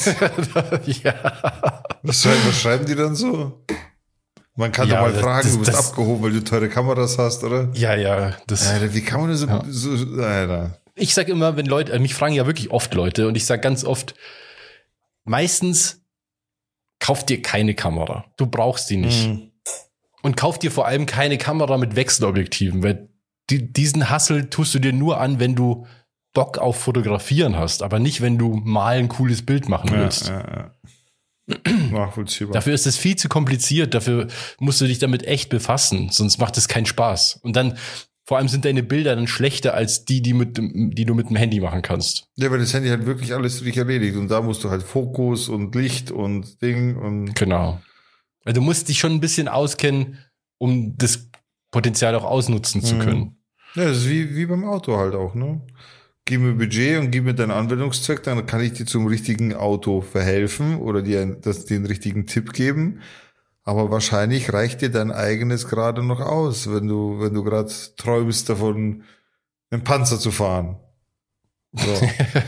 Ja. Was schreiben, was schreiben die dann so? Man kann Ja, doch mal das- fragen, das- du bist das- abgehoben, weil du teure Kameras hast, oder? Ja, ja. Das, Alter, wie kann man das so, Ja. so Alter. Ich sag immer, wenn Leute, mich fragen ja wirklich oft Leute und ich sag ganz oft, meistens kauf dir keine Kamera. Du brauchst die nicht. Mhm. Und kauf dir vor allem keine Kamera mit Wechselobjektiven, weil die, diesen Hassel tust du dir nur an, wenn du Bock auf Fotografieren hast, aber nicht, wenn du mal ein cooles Bild machen Ja, willst. ja, ja. Nachvollziehbar. Dafür ist es viel zu kompliziert, dafür musst du dich damit echt befassen, sonst macht es keinen Spaß. Und dann, vor allem sind deine Bilder dann schlechter als die, die, mit, dem- die du mit dem Handy machen kannst. Ja, weil das Handy halt wirklich alles für dich erledigt. Und da musst du halt Fokus und Licht und Ding und. Genau. Also du musst dich schon ein bisschen auskennen, um das Potenzial auch ausnutzen zu Mhm. können. Ja, das ist wie, wie beim Auto halt auch, ne? Gib mir Budget und gib mir deinen Anwendungszweck, dann kann ich dir zum richtigen Auto verhelfen oder dir ein- das, den richtigen Tipp geben. Aber wahrscheinlich reicht dir dein eigenes gerade noch aus, wenn du, wenn du gerade träumst davon, einen Panzer zu fahren. So.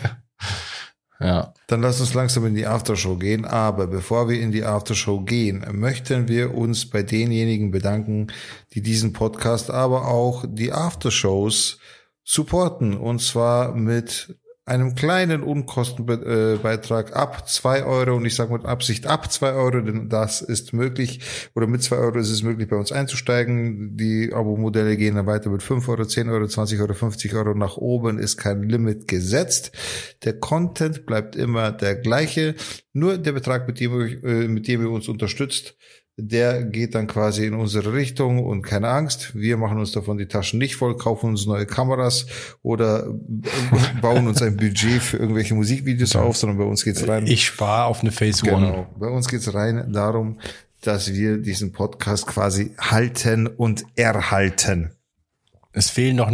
Ja. Dann lass uns langsam in die Aftershow gehen. Aber bevor wir in die Aftershow gehen, möchten wir uns bei denjenigen bedanken, die diesen Podcast, aber auch die Aftershows supporten. Und zwar mit einem kleinen Unkostenbeitrag ab zwei Euro. Und ich sage mit Absicht ab zwei Euro, denn das ist möglich. Oder mit zwei Euro ist es möglich, bei uns einzusteigen. Die Abo-Modelle gehen dann weiter mit fünf Euro, zehn Euro, zwanzig Euro, fünfzig Euro. Nach oben ist kein Limit gesetzt. Der Content bleibt immer der gleiche. Nur der Betrag, mit dem ihr, äh, mit dem ihr uns unterstützt, der geht dann quasi in unsere Richtung und keine Angst, wir machen uns davon die Taschen nicht voll, kaufen uns neue Kameras oder bauen uns ein Budget für irgendwelche Musikvideos auf, sondern bei uns geht's rein. Ich spare auf eine Phase One. Genau. Bei uns geht's rein darum, dass wir diesen Podcast quasi halten und erhalten. Es fehlen noch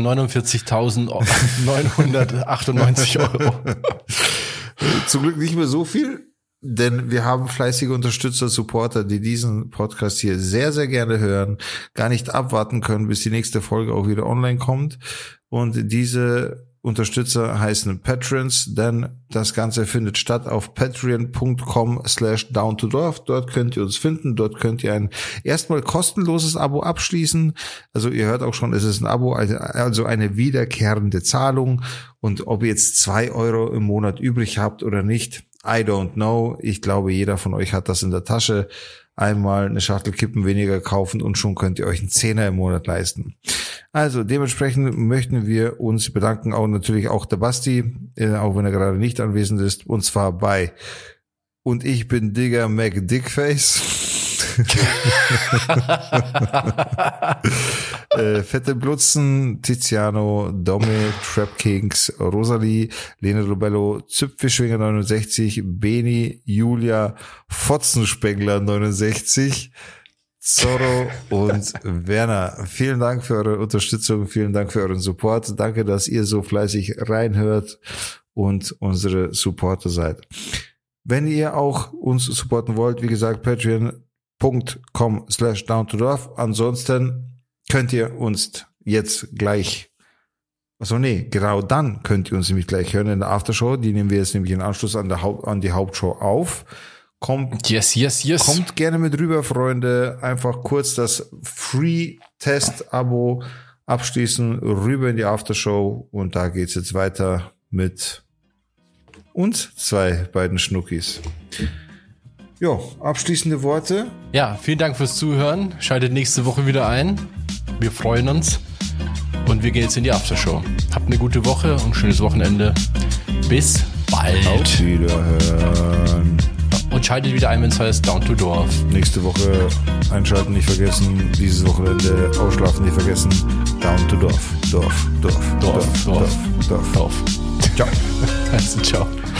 neunundvierzigtausendneunhundertachtundneunzig Euro. Zum Glück nicht mehr so viel, denn wir haben fleißige Unterstützer, Supporter, die diesen Podcast hier sehr, sehr gerne hören, gar nicht abwarten können, bis die nächste Folge auch wieder online kommt. Und diese Unterstützer heißen Patrons, denn das Ganze findet statt auf patreon.com slash down to dorf. Dort könnt ihr uns finden, dort könnt ihr ein erstmal kostenloses Abo abschließen. Also ihr hört auch schon, es ist ein Abo, also eine wiederkehrende Zahlung. Und ob ihr jetzt zwei Euro im Monat übrig habt oder nicht, I don't know. Ich glaube, jeder von euch hat das in der Tasche. Einmal eine Schachtel Kippen weniger kaufen und schon könnt ihr euch einen Zehner im Monat leisten. Also dementsprechend möchten wir uns bedanken, auch natürlich auch der Basti, äh, auch wenn er gerade nicht anwesend ist, und zwar bei und ich bin Digger McDickface. äh, Fette Blutzen, Tiziano, Domme, Trap Kings, Rosalie, Lene Rubello, Züpfeschwinger neunundsechzig, Beni, Julia, Fotzenspengler neunundsechzig, Zorro und Werner. Vielen Dank für eure Unterstützung, vielen Dank für euren Support. Danke, dass ihr so fleißig reinhört und unsere Supporter seid. Wenn ihr auch uns supporten wollt, wie gesagt, patreon.com slash down to dorf. Ansonsten könnt ihr uns jetzt gleich, also nee, genau dann könnt ihr uns nämlich gleich hören in der Aftershow. Die nehmen wir jetzt nämlich in Anschluss an, der Haupt, an die Hauptshow auf. Kommt, Yes, yes, yes. kommt gerne mit rüber, Freunde. Einfach kurz das Free-Test-Abo abschließen, rüber in die Aftershow und da geht's jetzt weiter mit uns zwei beiden Schnuckis. Jo, abschließende Worte. Ja, vielen Dank fürs Zuhören. Schaltet nächste Woche wieder ein. Wir freuen uns. Und wir gehen jetzt in die Aftershow. Habt eine gute Woche und ein schönes Wochenende. Bis bald. Auf Wiederhören. Und schaltet wieder ein, wenn es heißt Down to Dorf. Nächste Woche einschalten nicht vergessen. Dieses Wochenende ausschlafen nicht vergessen. Down to Dorf. Dorf, Dorf, Dorf, Dorf, Dorf, Dorf. Dorf. Ciao. Also, ciao.